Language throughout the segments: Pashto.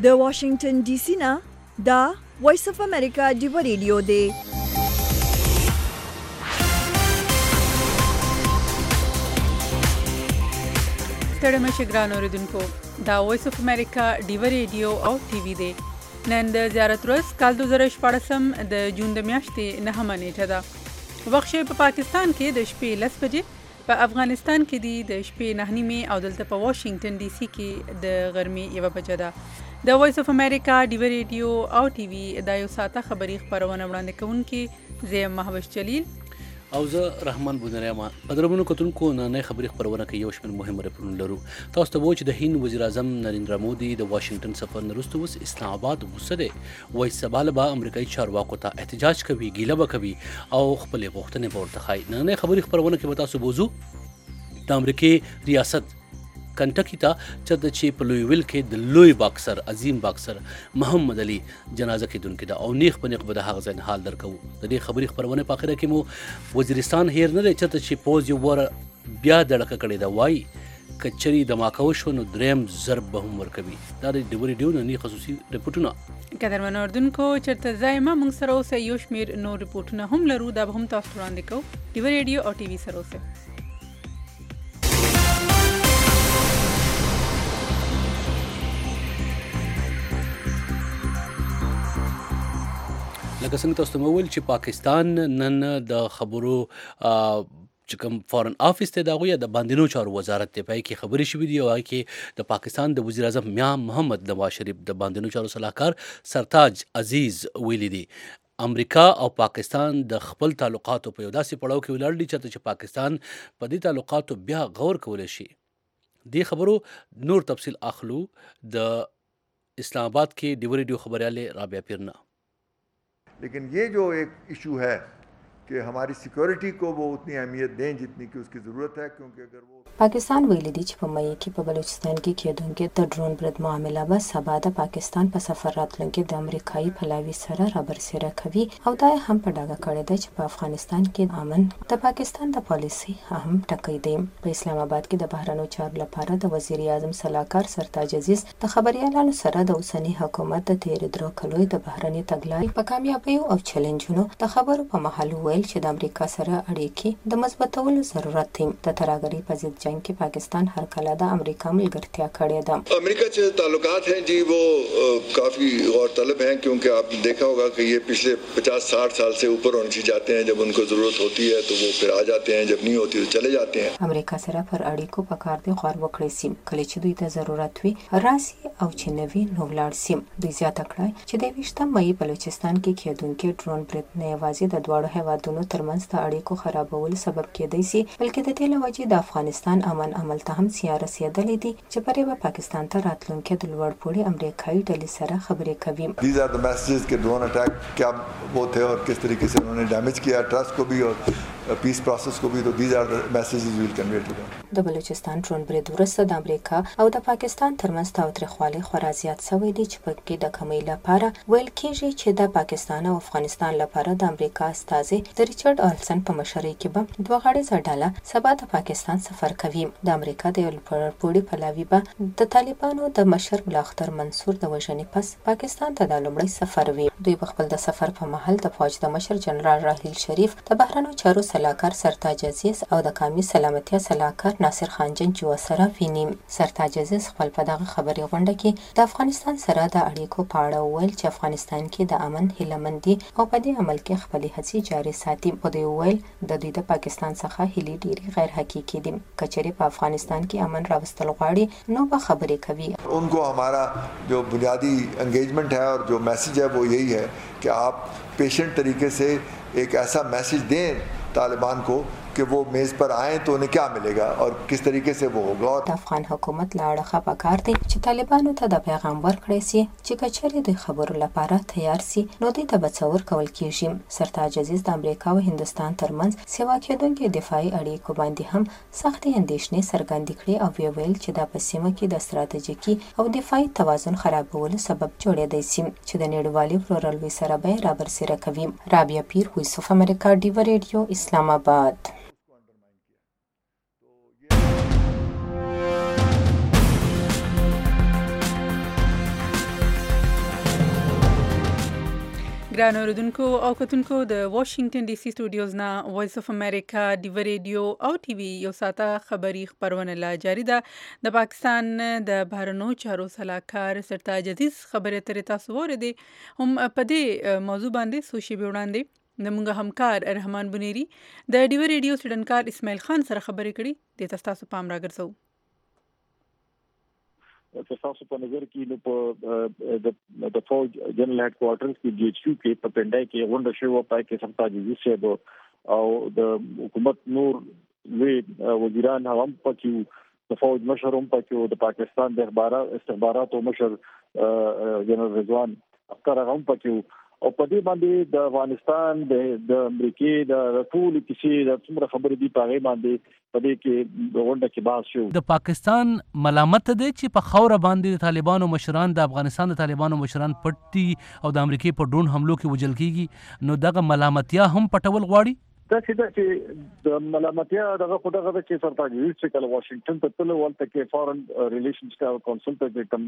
د واشنگټن ډي سي نه دا وایس اف امریکا ډیو ریډیو دی. ستړي مشه ګران اوریدونکو، دا وایس اف امریکا ډیو ریډیو او ټي وي دی. نن د زیارت ورځ کال 2014 د جون د میاشتې 9مه نیټه ده. وخت په پاکستان کې د شپې 10 بجې، په افغانستان کې د شپې 9:30 او دلته په واشنگټن ډي سي کې د غرمې 1 بجه ده. د وایس اف امریکا ډیو ریډیو او ټي وي دا یو ساعته خبري خبرونه وړاندې کوونکي زه مهوش جلیل او زه رحمان بونریما. قدرمنو کتونکو نن خبري خبرونه کې یو شمېر مهم رپورټونه لرو. تاسو ته وایو چې د هند وزیر اعظم نریندرا مودي د واشنگټن سفر نه وروسته اوس اسلام آباد غوسه دی. وایي سبا به امریکایي چارواکو ته احتجاج کوي، ګیله به کوي او خپلې غوښتنې به ورته ښایي. نن خبري خبرونه کې به تاسو بوزو د امریکای ریاست کنټکی ته چې په لویویل کې د لوی باکسر عظیم باکسر محمد علي جنازه کېدونکې ده او نیغ په نیغ به د هغه ځای حال درکوو. د دې خبري خبرونه په اخره کې مو وزیرستان هیر نه دی چې پوز یو وره بیا دړکه کړې ده. وایي کچري دماکه وشو نو دریم ضرب به هم ورکوي. دا د ډیو ریډیو ننني خصوصي رپورټونه. قدرمنو اردوونکو چېرته ځای ما موږ سره اوسئ، یو شمېر نور رپورټونه هم لرو، دا به هم تاسو وړاندې کوو. ډیو ریډیو او ټي وي سره اوسئ. لکه څنګه تاسو ته وویل چې پاکستان نن د خبرو چې کوم فارن آفیس ته د هغوی د باندینو چارو وزارت دی، په هغې کې خبرې شوي دي او هغې کې د پاکستان د وزیر اعظم میا محمد نواز شریف د باندینو چارو صلاحکار سرتاج عزیز ویلي دي امریکا او پاکستان د خپل تعلقاتو په یو داسې پړاو کې ولاړ دي چې پاکستان په دې تعلقاتو بیا غور کولی شي. دې خبرو نور تفصیل اخلو د اسلام آباد کې ډیو ریډیو خبریالې رابعه پیرنا. लेकिन ये जो एक इशू है कि हमारी सिक्योरिटी को वो उतनी अहमियत दें जितनी कि उसकी ज़रूरत है, क्योंकि अगर वो Pakistan ویلي دي چې په مئی کې په بلوچستان کې کېدونکې د ډرون برید معامله به سبا د پاکستان په سفر راتلونکي د امریکایي پلاوي سره رابرسېره کوي او دا هم په ډاګه کړې ده چې په افغانستان کې امن د پاکستان د پالیسي اهم ټکی دی. په اسلام آباد کې د بهرنیو چارو لپاره د وزیر اعظم صلاحکار سرتاج عزیز د خبريالانو سره د اوسني حکومت د تېرې درو کلونو د بهرني تګلارې په کامیابیو او چیلنجونو د خبرو په مهال ویل چې د امریکا سره اړیکې د مضبوطولو ضرورت دی. د ترهګرۍ په ضد جنگ کې پاکستان هر کله د امریکا ملګرتیا کړې ده. امریکا سے تعلقات ہیں جی وہ کافی غور طلب ہیں، کیونکہ آپ دیکھا ہوگا کہ یہ پچھلے 50-60 سال سے اوپر ہونے جاتے ہیں. جب ان کو ضرورت ہوتی ہے تو وہ پھر آ جاتے ہیں، جب نہیں ہوتی تو چلے جاتے ہیں. امریکا سره پر اړیکو په کار دی غور وکړي سي کله چې دوی ته ضرورت وي راسي او چې نوي نو ولاړ سي. دوی زیاته کړای چې د 20 مئی بلوچستان کې کېدونکې ډرون برید نه یوازې د دواړو هیوادونو ترمنځ د اړیکو خرابولو سبب کېدای سي، بلکې د دې له وجې د افغانستان امن عمل ته هم سیاره رسېدلې دي چې پرې به پاکستان ته راتلونکي د لوړ پوړي امریکایي ډلې سره خبرې کوي. These are the messages کہ drone attack क्या वो थे और किस तरीके से उन्होंने डैमेज किया ट्रस्ट को भी और पीस प्रोसेस को भी. तो these are the messages we will convey to them. د بلوچستان ډرون برید وروسته د امریکا او د پاکستان ترمنځ تاوتریخوالی خورا زیات شوی دی چې پکې د کمی لپاره ویل کېږي چې د پاکستان او افغانستان لپاره د امریکا استازي د ریچارډ آلسن په مشرۍ کې به دوه غاړیزه ډله سبا د پاکستان سفر کوي. د امریکا د پوړي پلاوی به د طالبانو د مشر ملاختر منصور د وژنې پس پاکستان ته د لومړی سفر وي. دوی په خپل د سفر په مهال د فوج د مشر جنرال راحیل شریف د بهرنیو چارو صلاحکار سرتاج عزیز او د قومي سلامتیا صلاحکار ناصر خان جنجو سره ویني. سرتاج عزیز خپل په دغه خبري غونډه کې د افغانستان سره د اړیکو په اړه وویل چې افغانستان کې د امن هیلهمندي او په دې عمل کې خپل هڅې جاري ساتي. په دې ویل د دوی د پاکستان څخه هیلې ډېری غیر حقیقي دي. کچري په افغانستان کې امن راوستل غواړي نو به خبرې کوي. उनको हमारा जो बुनियादी एंगेजमेंट है और जो मैसेज है वो यही है कि आप पेशेंट तरीके से एक ऐसा मैसेज दें तालिबान को कि वो मेज पर आए तो उन्हें क्या मिलेगा और किस तरीके से वो होगा. د افغان حکومت له اړخه پکار دی چې طالبانو ته د پیغام ورکړی سي چې کچري د خبرو لپاره تیار سي نو دوی ته به څه ورکول کېږي. سرتاج عزیز د امریکا او هندستان ترمنځ سیوا کېدونکې دفاعي اړیکو باندې هم سختې اندېښنې څرګندې کړې او ویل چې دا په سیمه کې د ستراتیژیکي او دفاعي توازن خرابولو سبب جوړېدای سي چې د نړیوالي ورورولۍ سره به رابرسېره کوي. رابعه پیر، وایس اف امریکا ډیو ریډیو، اسلام آباد. ګران اوریدونکو او کتونکو د واشنگټن ډي سي سټوډیوز نه وایس اف امریکا ډیو ریډیو او ټي وي یو ساته خبری خبرونه لا جاری ده د پاکستان د بهرنو چارو صلاحکار سرتاج عزیز خبره ترې تاسو ورده هم په دې موضوع باندې سوشي بیوړاندې زموږ همکار رحمان بنيري د ډیو ریډیو سټډنکار اسماعیل خان سره خبرې کړي د تاسو پام راګرځو تاسو په نظر کې نو په د فوج جنرال هډ کوارټرز کې جی ایچ کیو کې په پندای کې غونډه شوه پای کې سرتاج عزیز صاحب او د حکومت نور وی وزیران هم پکې د فوج مشر هم پکې د پاکستان د استخباراتو مشر جنرال رضوان اختر هم پکې او په دې باندې د افغانستان د امریکای د ټول کیسې د څومره خبرې دي په هغه باندې په دې کې د غونډه کې بحث شو. د پاکستان ملامت دی چې په خوره باندې د طالبانو مشران د افغانستان د طالبانو مشران پټ دي او د امریکای په ډرون حملو کې وژل کیږي نو دغه ملامتیا هم پټول غواړي. دا چې د ملامتیا دغه خدغه چې سرتاج عزیز چې کله واشنگټن ته تلل ولته کې فارن ریلیشنز کونسل ته کوم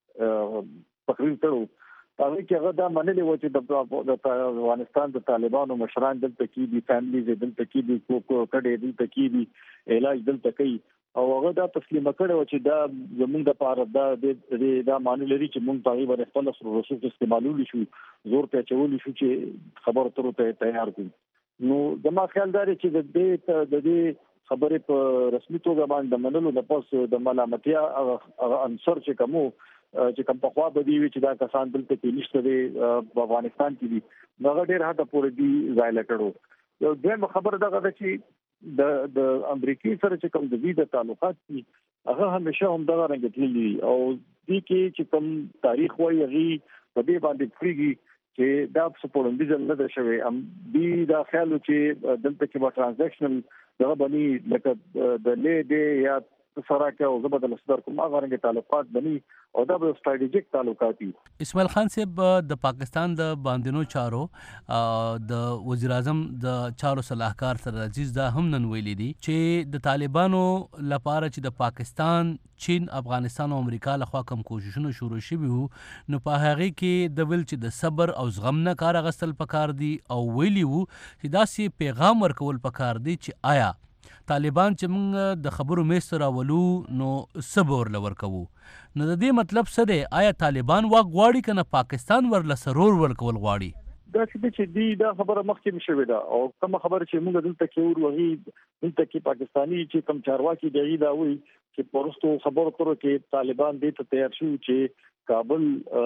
تقریر کړو هغه کې هغه دا منلې و چې د افغانستان د طالبانو مشران دلته کې دي فیملیز دلته کې دي کډې دلته کې دي علاج دلته کوي او هغه دا تسلیم کړو چې دا زموږ د پاره دا معنی لري چې موږ په غیبه خپل رسوب استعمالول شو زور ته چول شو چې خبر تر ته تیار کړو نو زما خیال دا چې د دې خبرې په رسمي توګه باندې منلو د پوس د ملامتیا عنصر چې کومو چې کوم په خوا بدی وی چې دا کسان دلته کې نشته دی په افغانستان کې دي هغه ډېر حد پورې دی ځای کړو یو دغه خبر دغه چې د امریکای سره چې کوم د وی د تعلقات دي هغه همیشه هم دغه رنګ تللی او دې کې چې کوم تاریخ وایي هغه په دې باندې فریږي چې دا سپورندیزل نه ده شوی ام دی دا خیال چې دلته کې په ټرانزیکشنل دغه باندې لکه د لې دی یا سره کې او زبر د صدر کوم هغه رنګ تعلقات بني او دا به استراتیژیک تعلقات دي. اسماعیل خان صاحب د پاکستان د باندینو چارو د وزیر اعظم د چارو صلاحکار سره عزیز دا هم نن ویلي دي چې د طالبانو لپاره چې د پاکستان چین افغانستان او امریکا لخوا کوم کوششونه شروع شوي وو نو په هغه کې د ویل چې د صبر او زغم نه کار اخیستل پکار دي او ویلي وو چې داسې پیغام ورکول پکار دي چې آیا طالبان چې موږ د خبرو میسته راولو نو صبر لور کوو نو د دې مطلب څه دی آیا طالبان واک غواړي کنه پاکستان ورله سرور ورکول غواړي دا چې دی دا خبره مخکې مشوي دا او کوم خبره چې موږ دلته کې وروغي دلته کې پاکستانی چې کوم چارواکي دی دا وایي چې پرستو خبرو تر کې طالبان دې ته تیار شو چې کابل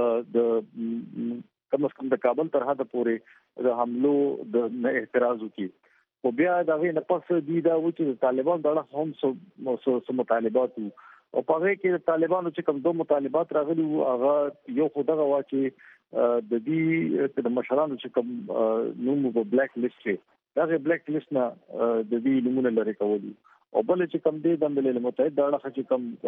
د کم از کم د کابل تر حد پورې د حملو د اعتراض وکړي او بیا دا غي نه پس دی دا و چې طالبان دا هم سو مطالبات او په هغه کې طالبانو چې کوم دوه مطالبات راغلي هغه یو خدغه وا چې د دې د مشرانو چې کوم نوم په بلیک لیست کې دا بلیک لیست نه د دې نمونه لري کوي او بل چې کوم دی د ملل متحد دا چې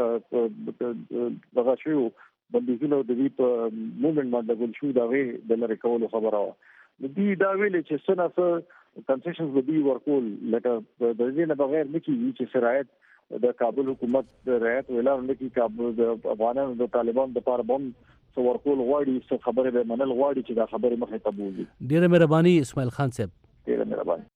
کوم دغه شو بندیزونه د دې په موومېنټ باندې ګل شو دا غي د لری کولو خبره و دې دا ویل چې څنګه کنسیشنز به دی ورکول لکه د دې نه بغیر نکي چې شرایط د کابل حکومت رعایت ویلار نکي کابل د افغانانو د طالبان د لپاره بم څو ورکول غواړي څه خبره به منل غواړي چې دا خبره مخه ته بوزي. ډیره مهرباني اسماعیل خان صاحب. ډیره مهرباني.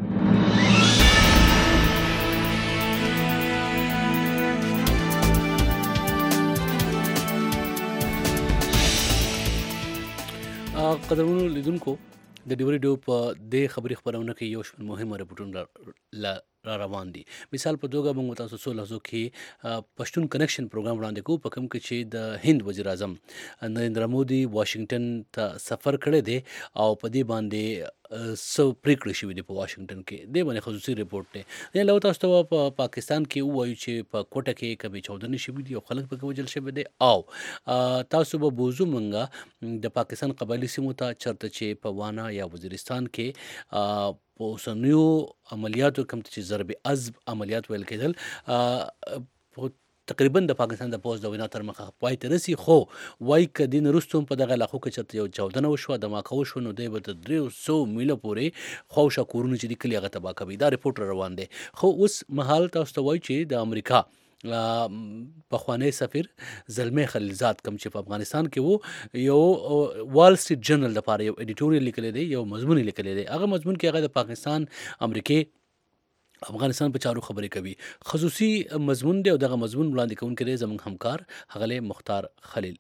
قدرمنو لیدونکو د ډیو ریډیو په دې خبري خبرونه کې یو شمېر مهمه رپورټونه را روان دي. مثال په توګه موږ تاسو څو لحظو کې پښتون کنیکشن پروګرام وړاندې کوو په کوم کې چې د هند وزیر اعظم نریندرا مودي واشنگټن ته سفر کړی دی او په دې باندې سو پریکړې شوې دي په واشنگټن کې د باندې خصوصي رپورټ دی. لو تاسو ته په پاکستان کې وایو چې په کوټه کې کبي چودنې شوې دي او خلک پکې وژل شوي دي او تاسو به بوزو منګه د پاکستان قبایلی سیمو ته چرته چې په وانا یا وزیرستان کې په اوسنیو عملیاتو کوم چې ضرب عزب عملیات ویل کېدل تقریبا د پاکستان د پوز د وینا تر مخه پای ته رسي خو وای کدي نرستم په دغه علاقو کې چې یو چودنه وشو د ماکو شو نو دی به 300 میله پورې خوشا کورونه چې د کلی غته با کوي دا رپورټ روان دي. خو اوس مهال تاسو ته وای چې د امریکا پخوانی سفیر زلمی خلیلزاد کوم چې په افغانستان کې وو یو وال سټریټ جرنل لپاره یو ایډیټوریال لیکلی دی، یو مضمون لیکلی دی. هغه مضمون کې هغه د پاکستان، امریکې، افغانستان په چارو خبرې کوي. خصوصي مضمون دی او دغه مضمون وړاندې کوونکی دی زموږ همکار ښاغلی مختار خلیل.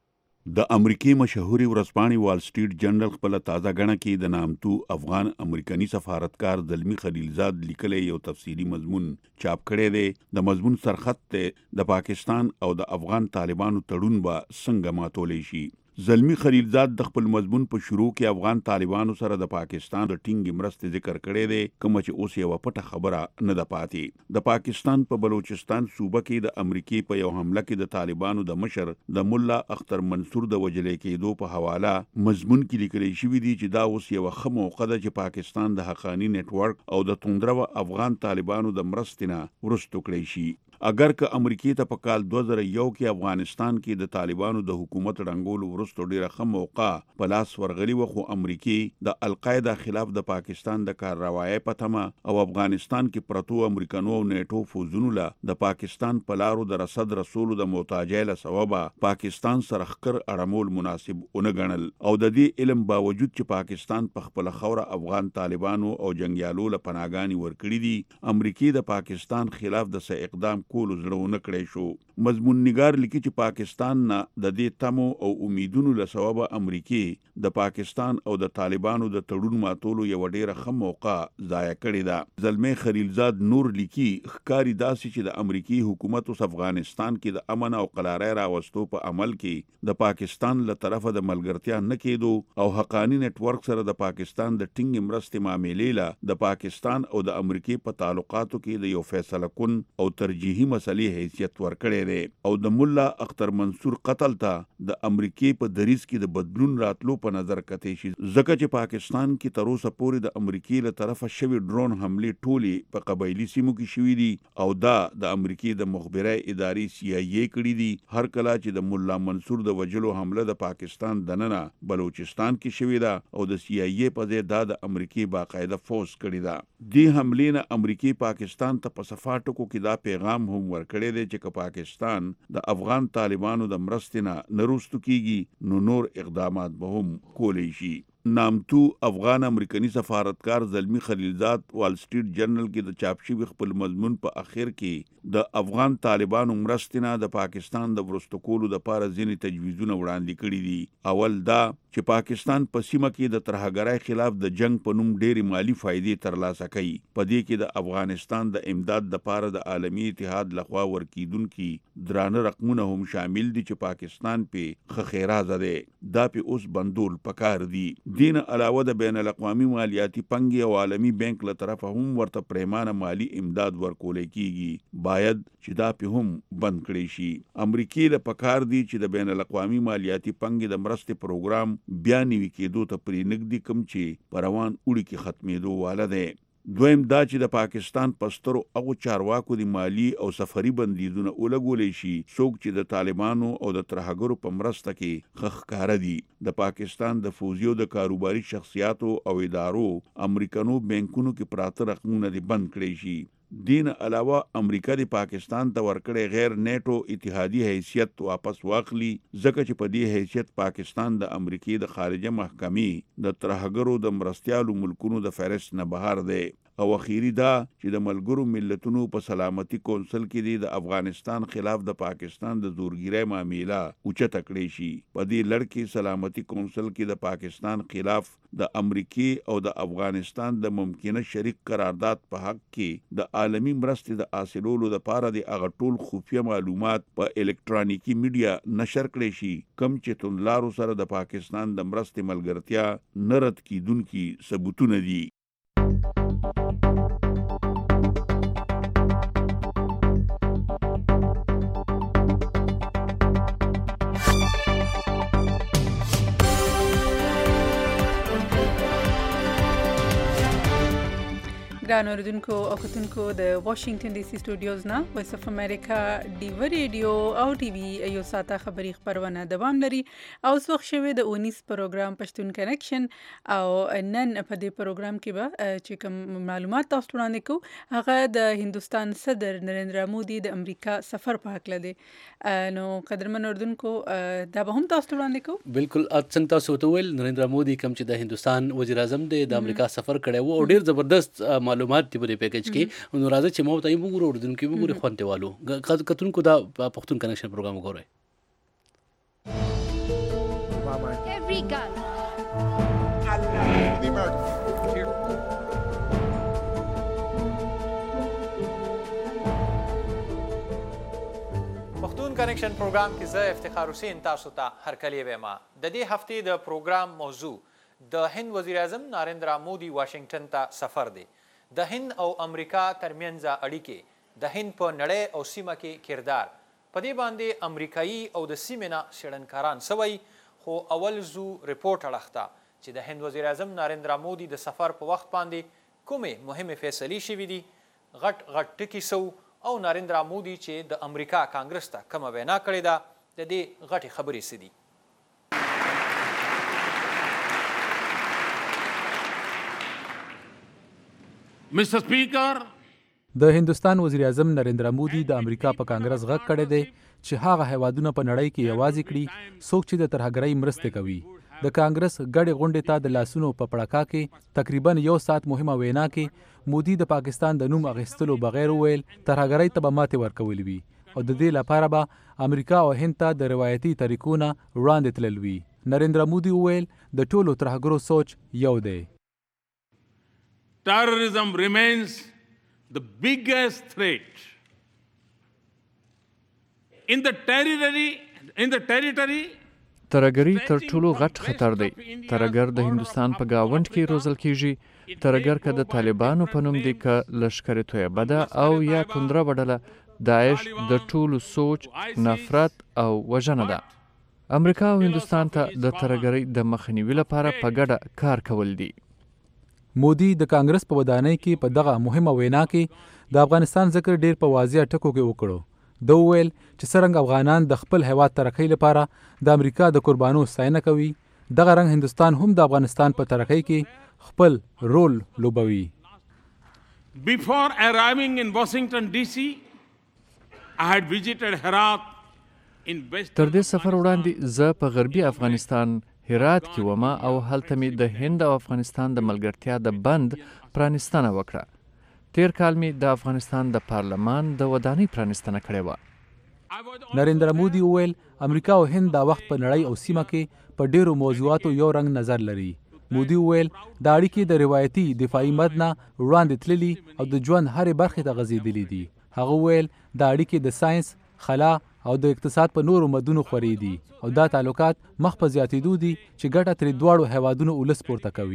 د امریکای مشهوري ورځپاڼې وال سټریټ جرنل خپل تازه غڼه کې د نامتو افغان امریکایي سفارتکار زلمی خلیلزاد لیکلی یو تفصیلی مضمون چاپ کړی دی. د مضمون سرخط ته د پاکستان او د افغان طالبانو تړون به څنګه ماتولی شي. زلمی خلیلزاد د خپل مضمون په شروع کې افغان طالبانو سره د پاکستان د ټینګې مرستې ذکر کړی دی، کوم چې اوس یوه پټه خبره نه ده پاتې. د پاکستان په بلوچستان صوبه کې د امریکې په یو حمله کې د طالبانو د مشر د ملا اختر منصور د وژلې کېدو په حواله مضمون کې لیکلی شوي دي چې دا اوس یوه ښه موقع ده چې پاکستان د حقاني نیټورک او د توندرو افغان طالبانو د مرستې نه وروستو کړی شي. اگر که امریکې ته په کال 2001 کې افغانستان کې د طالبانو د حکومت ړنګولو وروسته ډیره ښه موقع په لاس ورغلي وه، خو امریکې د القاعده خلاف د پاکستان د کارروایۍ په تمه او افغانستان کې پرتو امریکنو او نیټو فوزونو له د پاکستان په لارو د رسد رسولو د محتاجۍ له سببه پاکستان سره ښکر اړمول مناسب ونه ګڼل. او د دې علم باوجود چې پاکستان په خپله خوره افغان طالبانو او جنګیالو له پناهګانې ورکړي دي، امریکې د پاکستان خلاف د څه اقدام کولو زړه ونه کړی شو. مضمون نگار لیکي چې پاکستان نه د دې تمو او امیدونو له سببه امریکې د پاکستان او د طالبانو د تړون ماتولو یوه ډیره ښه موقع ضایع کړې ده. زلمی خلیلزاد نور لیکي ښکاري داسې چې د امریکې حکومت اوس افغانستان کې د امن او قلارۍ راوستو په عمل کې د پاکستان له طرفه د ملګرتیا نه کېدو او حقاني نیټورک سره د پاکستان د ټینګې مرستې معاملې له د پاکستان او د امریکې په تعلقاتو کې د یو فیصله کن او ترجیحي مسلې حیثیت ورکړی دی. او د ملا اختر منصور قتل ته د امریکې په دریځ کې د بدلون راتلو په نظر کتې شي، ځکه چې پاکستان کې تر اوسه پورې د امریکې له طرفه شوي ډرون حملې ټولې په قبایلي سیمو کې شوي دي او دا د امریکې د مخبرۍ ادارې CIA کړي دي. هر کله چې د ملا منصور د وجلو حمله د پاکستان دننه بلوچستان کې شوې ده او د CIA په ځای دا د امریکې باقاعده فوز کړي ده. دې حملې نه امریکې پاکستان ته په صفا ټکو کې دا پیغام هم ورکړی دی چې که پاکستان د افغان طالبانو د مرستې نه رستو کیږي نو نور اقدامات به هم کولی شي. نامتو افغان امریکایي سفارتکار زلمی خلیلزاد وال سټریټ جرنل کې د چاپ شوي خپل مضمون په اخر کې د افغان طالبانو مرستې نه د پاکستان د ورستو کولو دپاره ځینې تجویزونه وړاندې کړي دي. اول دا چې پاکستان په سیمه کې د ترهګرۍ خلاف د جنگ په نوم ډېرې مالی فایدې ترلاسه کوي. په دې کې د افغانستان د امداد دپاره د عالمي اتحاد لخوا ورکیدونکي درانه رقمونه هم شامل دي چې پاکستان پې ښه خیرازه دی. دا پې اوس بندول پکار دي. دین علاوه د بین الاقوامي مالیاتي پنګې او عالمي بانک له طرفه هم ورته پریمانه مالی امداد ورکولی کیږي، باید چې دا پې هم بند کړی شي. امریکې له پکار دي چې د بین الاقوامي مالیاتي پنګې د مرستې پروګرام بیا نوي کېدو ته پرېنږدي، کوم چې په روان اوړي کې ختمېدو واله دی. دویم دا چې د پاکستان په سترو هغو چارواکو د مالی او سفري بندیزونه ولګولی شي څوک چې د طالبانو او د ترهګرو په مرسته کې ښه ښکاره دي. د پاکستان د فوزي او د کاروباري شخصیاتو او ادارو امریکنو بانکونو کې پراته رقمونه دې بند کړی شي. دین علاوه امریکا د پاکستان ته ورکړی غیر نیټو اتحادي حیثیت واپس واخلي، ځکه چې په دې حیثیت پاکستان د امریکې د خارجه محکمې د ترهګرو د مرستیالو ملکونو د فهرست نه بهر دی. او اخیری دا چې د ملګرو ملتونو په سلامتي کونسل کې د افغانستان خلاف د پاکستان د زورګیرۍ معامله اوچته کړی شي. په دې لړ کې سلامتي کونسل کې د پاکستان خلاف د امریکې او د افغانستان د ممکنه شریک قرارداد په حق کې د عالمي مرستې د حاصلولو لپاره د هغه ټول خفیه معلومات په الکترونیکي میډیا نشر کړی شي کوم چې توندلارو سره د پاکستان د مرستې ملګرتیا نه رد کیدونکي ثبوتونه دي. ګران اوریدونکو او کتونکو د واشنگټن ډي سي سټوډیوز نه وایس اف امریکا ډیو ریډیو او ټي وي یو ساته خبری خبرونه دوام لري او اوس وخت شوی د 19 پروګرام پښتون کنیکشن او نن په دې پروګرام کې به چې کوم معلومات تاسو وړاندې کوو هغه د هندستان صدر نریندرا مودي د امریکا سفر په حق لده نو قدرمن اوریدونکو دا به هم تاسو وړاندې کوو بالکل څنګه تاسو ته ویل نریندرا مودي کوم چې د هندستان وزیر اعظم د امریکا سفر کړی وو او ډیر زبردست معلومات دی په پیکیج کې نو راځي چې مو ته یې وګورو اردن کې وګوري خوانته والو کتونکو دا پښتون کنیکشن پروګرام وګورئ Every gun. The American. Here. پښتون کنیکشن پروګرام کې زه افتخار حسین تاسو ته هرکلی وایم. د دې هفتې د پروګرام موضوع د هند وزیر اعظم نریندرا مودي واشنگټن ته سفر دی. د هند او امریکا ترمنځ اړیکې د هند په نړۍ او سیمه کې کردار په دې باندې امریکایي او د سیمې نه څېړنکاران سوی خو اول زو ریپورټ اړخته چې د هند وزیر اعظم نریندرا مودي د سفر په وخت باندې کومې مهمې فیصلې شوي دي غټ ټکي سو او نریندرا مودي چې د امریکا کانګرس ته کومه وینا کړې ده د دې غټې خبرې څه دي. Mr. Speaker, د هندستان وزیر اعظم نریندرا مودي د امریکا په کانګرس غږ کړی دی چې هغه هیوادونه په نړۍ کې یوازې کړي څوک چې د ترهګرۍ مرستې کوي. د کانګرس ګډې غونډې ته د لاسونو په پړکا کې تقریبا 1 ساعت مهمه وینا کې مودي د پاکستان د نوم اخیستلو بغیر وویل ترهګرۍ ته به ماتې ورکول وي او د دې لپاره به امریکا او هند ته د روایتي طریقو نه وړاندې تلل وي. نریندرا مودي وویل د ټولو ترهګرو سوچ یو دی. Terrorism remains the biggest threat. In the territory ترهګري تر ټولو غټ خطر دی. ترهګر د هندستان په گاونډ کې روزل کیږي. ترهګر که د طالبانو په نوم دی که لشکر طیبه ده او یا توندره وډله داعش د ټولو سوچ نفرت او وژنه ده. امریکا او هندستان ته د ترهګرۍ د مخنیوي لپاره په ګډه کار کول دي. مودي د کانګرس په ودانۍ کې په دغه مهمه وینا کې د افغانستان ذکر ډیر په واضح ټکو کې وکړو. د وویل چې څرنګه افغانان د خپل هیواد ترقۍ لپاره د امریکا د قربانو ستاینه کوي دغه رنګ هندستان هم د افغانستان په ترقۍ کې خپل رول لوبوي. Before arriving in Washington DC, I had visited Herat in West. تر دې سفر وړاندې زه په غربي افغانستان هرات کې ومه او هلته مې د هند او افغانستان د ملګرتیا د بند پرانستنه وکړه. تیر کال مې د افغانستان د پارلمان د ودانۍ پرانستنه کړې وه. نریندرا مودي وویل امریکا او هند دا وخت په نړۍ او سیمه کې په ډیرو موضوعاتو یو رنګ نظر لري. مودي وویل دا اړیکې د روایتي دفاعي مد نه وړاندې تللي او د ژوند هرې برخې ته غځېدلي دي. هغه وویل دا اړیکې د ساينس، خلا او د اقتصاد په نورو مدونو خوري دي او دا تعلقات مخ په زیاتېدو دي چې ګټه ترې دواړو هیوادونو ولس پورته کوي.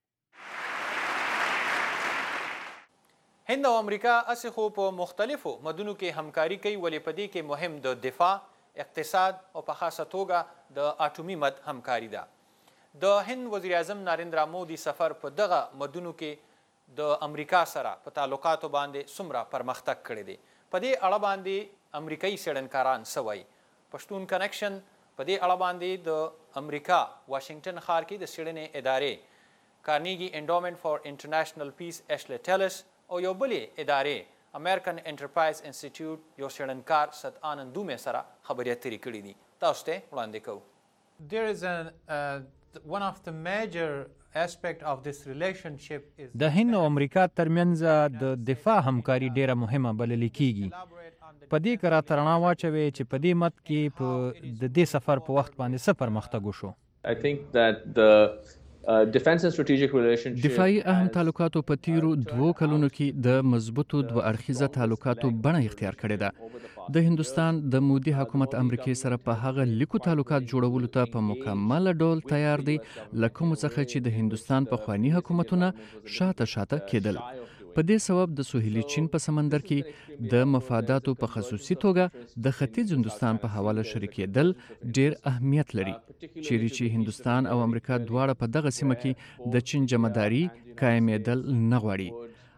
هند او امریکا اسې خو په مختلفو مدونو کې همکاري کوي ولې په دې کې مهم د دفاع، اقتصاد او په خاصه توګه د اټومي مد همکاري ده. د هند وزیر اعظم نریندرا مودي سفر په دغه مدونو کې د امریکا سره په تعلقاتو باندې څومره پرمختګ کړی دی په دې اړه باندې امریکایي څېړنکاران څه وایي. پښتون کنیکشن په دې اړه باندې د امریکا واشنگټن ښار کې د څېړنې ادارې کارنیګي انډومنټ فار انټرنیشنل پیس ایشلی ټیلس او یو بلې ادارې امریکن انټرپرایز انسټیټیوټ یو څېړنکار ست آنند دومې سره خبرې اترې کړي دي. تاسو ته وړاندې کوو. There is one of the major aspect of this relationship is د هند او امریکا ترمنځ د دفاع همکاري ډیره مهمه بلل کیږي. په دې کې راته رڼا واچوي چې په دې مد کې په د دې سفر په وخت باندې څه پرمختګ وشو. I think that the defense and strategic relationship دفاعي اهم تعلقاتو په تیرو 2 کلونو کې د مضبوطو دوه اړخیزه تعلقاتو بڼه اختیار کړې ده. د هندستان د مودي حکومت امریکای سره په هغه لیکو تعلقات جوړولو ته په مکمل ډول تیار دی لکه کوم څخه چې د هندستان په خواني حکومتونه شاته کېدل. په دې سبب د سوهیلي چین په سمندر کې د مفاداتو په خصوصي توګه د ختیځ هندستان په حواله شریکېدل ډیر اهمیت لري. چیرې چې هندستان او امریکا دواړه په دغه سیمه کې د چین جمعداري قائمېدل نه غواړي.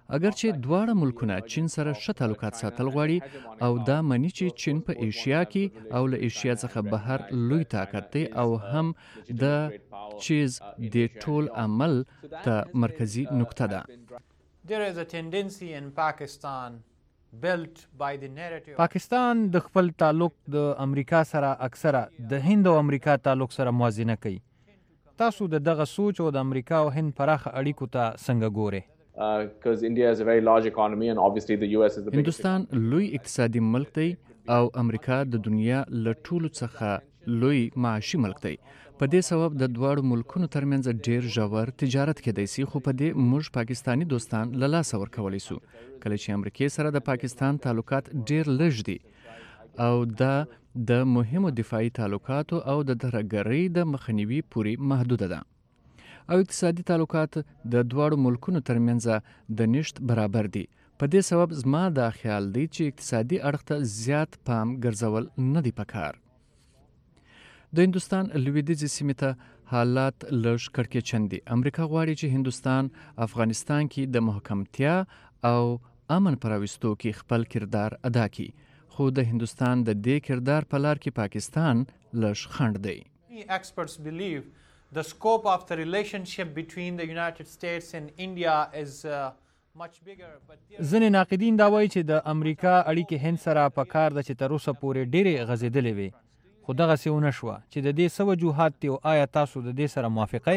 اگرچې دواړه ملکونه چین سره ښه تعلقات ساتل غواړي او دا مني چې چین په ایشیا کې او له ایشیا څخه بهر لوی طاقت دی او هم د چیز د ټول عمل ته مرکزی نقطه ده. There is a tendency in Pakistan built by the narrative. پاکستان د خپل تعلق د امریکا سره اکثره د هند او امریکا تعلق سره موازنه کوي. تاسو د دغه سوچ او د امریکا او هند پراخه اړیکو ته څنګه ګورئ؟ Because India is a very large economy and obviously the US is the biggest. هندوستان لوی اقتصادي ملک دی او امریکا د دنیا له ټولو څخه لوی معاشي ملک دی. په دې سبب د دواړو ملکونو ترمنځ ډیر ژور تجارت کېدای شي، خو په دې موږ پاکستانی دوستان له لاسه ورکولی سو کله چې امریکې سره د پاکستان تعلقات ډیر لږ دي او دا د مهمو دفاعي تعلقاتو او د ترهګرۍ د مخنیوي پورې محدوده ده او اقتصادي تعلقات د دواړو ملکونو ترمنځ د نشت برابر دي. په دې سبب زما دا خیال دی چې اقتصادي اړخ ته زیات پام ګرځول نه دی پکار. د هندوستان لویدیځې سیمې ته حالات لږ کړکېچن دي. امریکا غواړي چې هندوستان افغانستان کې د محکمتیا او امن پراوستو کې خپل کردار ادا کړي، خو د هندوستان د دې کردار په لار کې پاکستان لږ خنډ دی. Experts believe the scope of the relationship between the United States and India is much bigger. ځینې ناقدین دا وایي چې د امریکا اړیکې هند سره په کار ده چې تر اوسه پورې ډېرې غځېدلې وي، خو دغسې ونه شوه چې د دې څه وجوهات دي او آیا تاسو د دې سره موافقه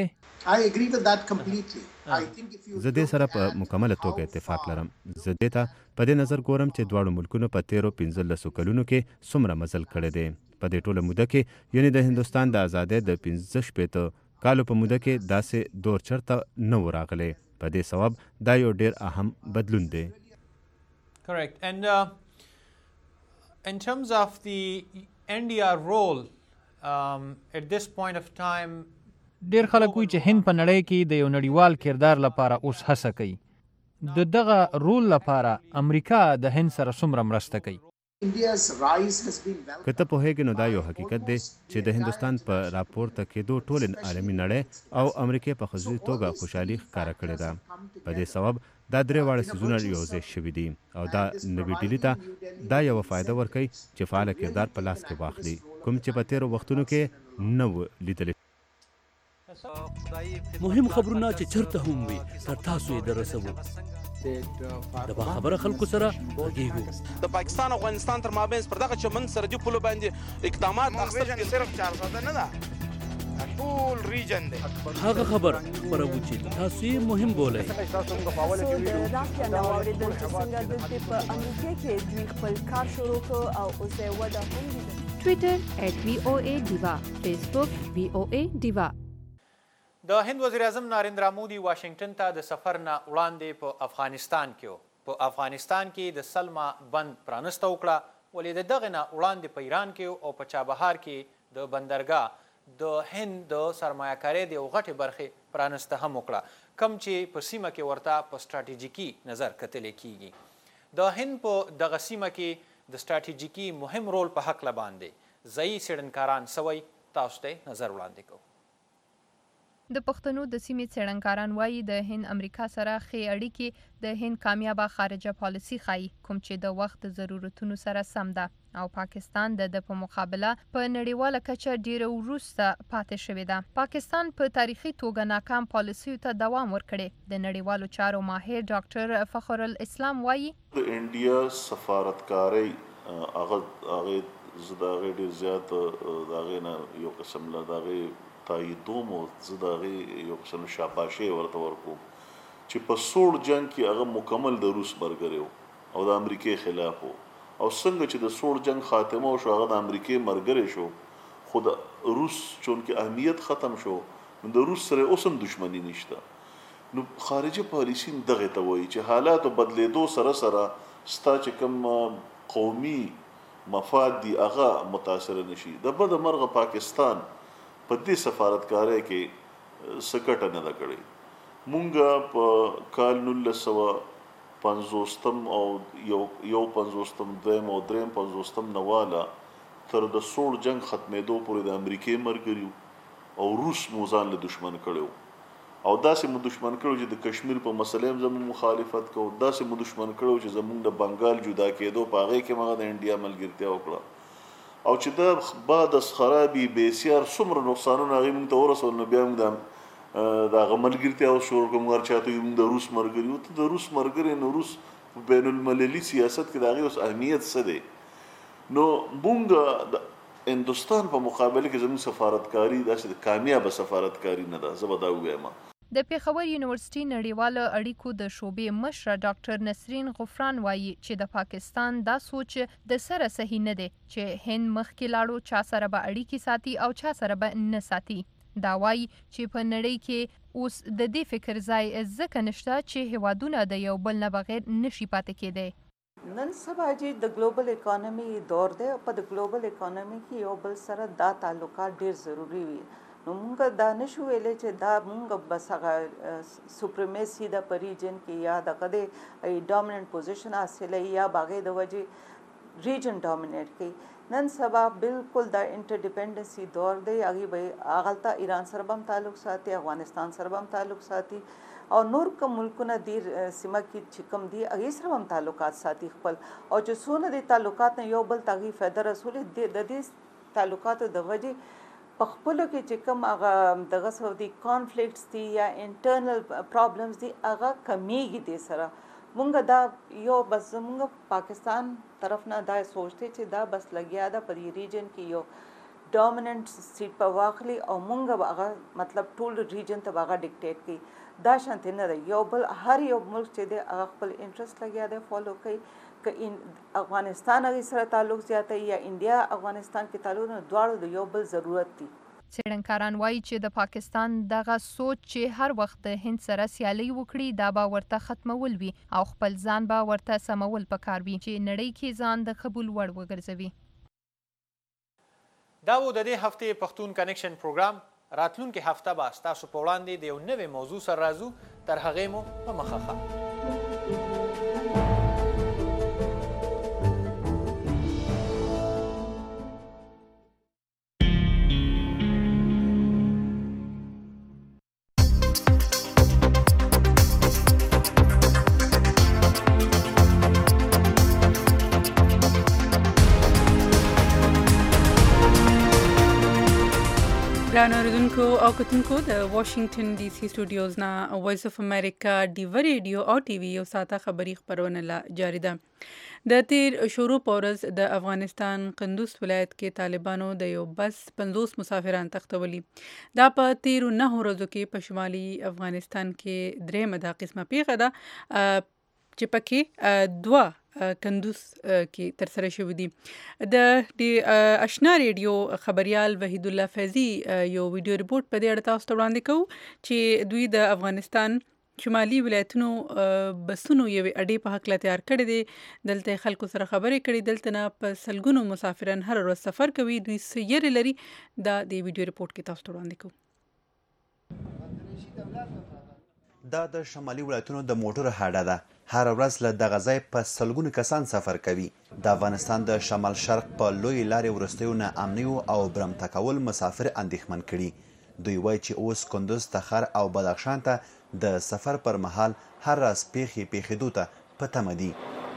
زه دې سره په مکمله توګه اتفاق لرم. زه دې ته په دې نظر ګورم چې دواړو ملکونو په تیرو 15 کلونو کې څومره مزل کړی دی. په دې ټوله موده کې یعنې د هندوستان د ازادۍ د 15 کالو په موده کې داسې دور چرته نه و راغلی. په دې سبب دا یو ډیر اهم بدلون دی. Correct. And in terms of the India role at this point of time, ډیر خلک وایي چې هند په نړۍ کې د یو نړیوال کردار لپاره اوس هڅه کوي. د دغه رول لپاره امریکا د هند سره څومره مرسته کوي؟ که ته پوهیږې نو دا یو حقیقت دی چې د هندوستان په راپورته کېدو ټول عالمي نړۍ او امریکې په خصوصي توګه خوشحالي ښکاره کړې ده. په دې سبب دا درې واړه څیزونه یوځای شوي دي او دا نوې ډیلي ته دا یوه فایده ورکوي چې فعاله کردار په لاس کې واخلي، کوم چې په تیرو وختونو کې نه و لیدلی. مهم خبرونه چې چرته هم وي تر تاسو یې دررسوو. د باخبره خلکو سره غږیږو. د پاکستان او افغانستان تر مابینځ پر دغه چمن سرحدي پولو باندې اقدامات اخیستل صرف 400 نه ده، ټول ریجن دی. هغه خبر خبروو چې تاسو یې مهم بولئ. تاسو د رافیا نو اوریدل چې څنګه دلته په امریکا کې دوی خپل کار شروع کړ او اوس یې وده هم لیدل. ټویټر @VOA Diva، فیسبوک VOA Diva. د هند وزیر اعظم ناریندرا مودي واشنگټن ته د سفر نه وړاندې په افغانستان کې په افغانستان کې د سلما بند پرانسته وکړه، ولې د دغه نه وړاندې په ایران کې او په چابهار کې د بندرګاه د هند د سرمایه‌کارۍ د یو غټې برخې پرانسته هم وکړه، کوم چې په سیمه کې ورته په ستراتیژیکي نظر کتلی کیږي. د هند په دغه سیمه کې د ستراتیژیکي مهم رول په هکله باندې ځایي څېړنکاران څه وایي، تاسو ته نظر وړاندې کوو. د پښتنو د سیمې څېړنکاران وایي د هند امریکا سره ښې اړیکې د هند کامیابه خارجه پالیسي ښایي، کوم چې د وخت د ضرورتونو سره سم ده او پاکستان د په مقابله په نړیواله کچه ډیره وروسته پاتې شوې ده. پاکستان په تاریخي توګه ناکام پالیسیو ته دوام ورکړی. د نړیوالو چارو ماهر ډاکټر فخر الاسلام وایي د انډیا سفارتکارۍ هغه زه د هغې ډېر زیات د هغې نه یو قسم له د هغې تاییدوم او زه د هغې یو قسم شاباشي ورته ورکوم چې په سوړ جنګ کې هغه مکمل د روس ملګری و او د امریکې خلاف و، او څنګه چې د سوړ جنګ خاتمه وشو هغه د امریکې ملګری شو، خو د روس چونکې اهمیت ختم شو نو د روس سره اوس هم دشمني نشته. نو خارجه پالیسي دغه ته وایي چې حالاتو بدلېدو سره سره ستا چې کوم قومي مفاد دي هغه متاثره نشي. د بده مرغه پاکستان په دې سفارتکارۍ کې څه ګټه نه ده کړې. مونږ په کال 1950 او یو 50 دویم او دریم 50 نواله تر د سوړ جنګ ختمېدو پورې د امریکې ملګري او روس مو ځان له دشمن کړی و، او داسې مو دشمن کړو چې د کشمیر په مسلې هم زموږ مخالفت کوو، داسې مو دشمن کړو چې زموږ د بنګال جدا کېدو په هغې کې موږ د انډیا ملګرتیا وکړه، او چې دا بعد از خرابي بسیار څومره نقصانونه هغې موږ ته ورسول، نو بیا موږ د هغه ملګرتیا وشور کوم هر چاته موږ د روس ملګري وو. ته د روس ملګری نو روس په بین المللي سیاست کې د هغې اوس اهمیت څه دی؟ نو موږ د هندوستان په مقابله کې زموږ سفارتکاري داسې د کامیابه سفارتکاري نه ده، زه به دا ووایم. د پیښور یونیورسيټي نړیوالو اړیکو د شعبې مشره ډاکټر نسرین غفران وایي چې د پاکستان دا سوچ د سره صحیح نه دی چې هند مخکې لاړو چا سره به اړیکې ساتي او چا سره به نه ساتي. دا وایي چې په نړۍ کې اوس د دې فکر ځای ځکه نشته چې هیوادونه د یو بل نه بغیر نشي پاتې کېدی. نن سبا چې د ګلوبل اکانومي دور دی، په د ګلوبل اکانومي کې یو بل سره دا تعلقات ډیر ضروری وي. نو مونږ دا نشو ویلی چې دا مونږ بس هغه سوپریمیسي د په ریجن کې یا دغه د ډامیننټ پوزیشن حاصله یا باغې د وجې ریجن ډامینیټ کوي. نن سبا بالکل د انټرډیپنډنسي دور دی، هغې به هغلته ایران سره به هم تعلق ساتي، افغانستان سره به هم تعلق ساتي، او نور کوم ملکونه دې سیمه کې چې کوم دي هغې سره هم تعلقات ساتي خپل، او چې څونه د تعلقات نه یو بل ته هغې فایده رسولې د دې تعلقاتو د وجې په خپلو کې چې کوم هغه دغه څه دي کانفلیکټس دي یا انټرنل پرابلمز دي هغه کمیږي. دې سره مونږ دا یو بس زمونږ پاکستان طرف نه دا سوچ دی چې دا بس لګیا ده په دې ریجن کې یو ډامیننټ سیټ په واخلي او مونږ به هغه مطلب ټول ریجن ته به هغه ډکټیټ کوي. دا شانتي نه ده، یو بل هر یو ملک چې دی هغه خپل انټرست لګیا دی فالو کوي. که افغانستان هغې سره تعلق زیاته یا انډیا افغانستان کې تعلق نه، دواړو د یو بل ضرورت دي. څېړنکاران وایي چې د پاکستان دغه سوچ چې هر وخت د هند سره سیالي وکړي دا به ورته ختمول وي او خپل ځان به ورته سمول پکار وي چې نړۍ کې ځان د قبول وړ وګرځوي. دا و د دې هفتې پښتون کنیکشن پروګرام. راتلونکې هفته به ستاسو په وړاندې د یو نوې موضوع سره راځو. تر هغې مو په مخه ښه. ګرانو اوریدونکو او کتونکو، د واشنگټن ډي سي سټوډیوز نه وایس اف امریکا ډیوه ریډیو او ټي وي یو ساعته خبري خبرونه لا جاری ده. د تیر شروع په ورځ د افغانستان قندوز ولایت کې طالبانو د یو بس 50 مسافران تختولي. دا په تیرو 9 ورځو کې په شمالي افغانستان کې درېمه دا قسمه پیښه ده چې پکې 2 کندوز کې ترسره شوي دي. د اشنا ریډیو خبريال وحید الله فیضی یو ویډیو ریپورت په دې اړه تاسو ته وړاندې کوو چې دوی د افغانستان شمالي ولایتونو بسونو یوې اډې په هکله تیار کړی دی. دلته خلکو سره خبرې کړي، دلته نه په سلګونو مسافران هر ورځ سفر کوي. دوی څه یېرې لري دا د ویډیو ریپورت کې تاسو ته وړاندې کوو. دا د شمالي ولایتونو د موټرو هډه ده. هر ورځ له دغه ځای په سلګونو کسان سفر کوي. د افغانستان د شمال شرق په لوی لارې وروستیو نا امنیو او برمته کول مسافر اندېښمن کړي. دوی وایي چې اوس کندوز، تخار او بدخشان ته د سفر پر مهال هر راز پیښېدو ته په تمه دي.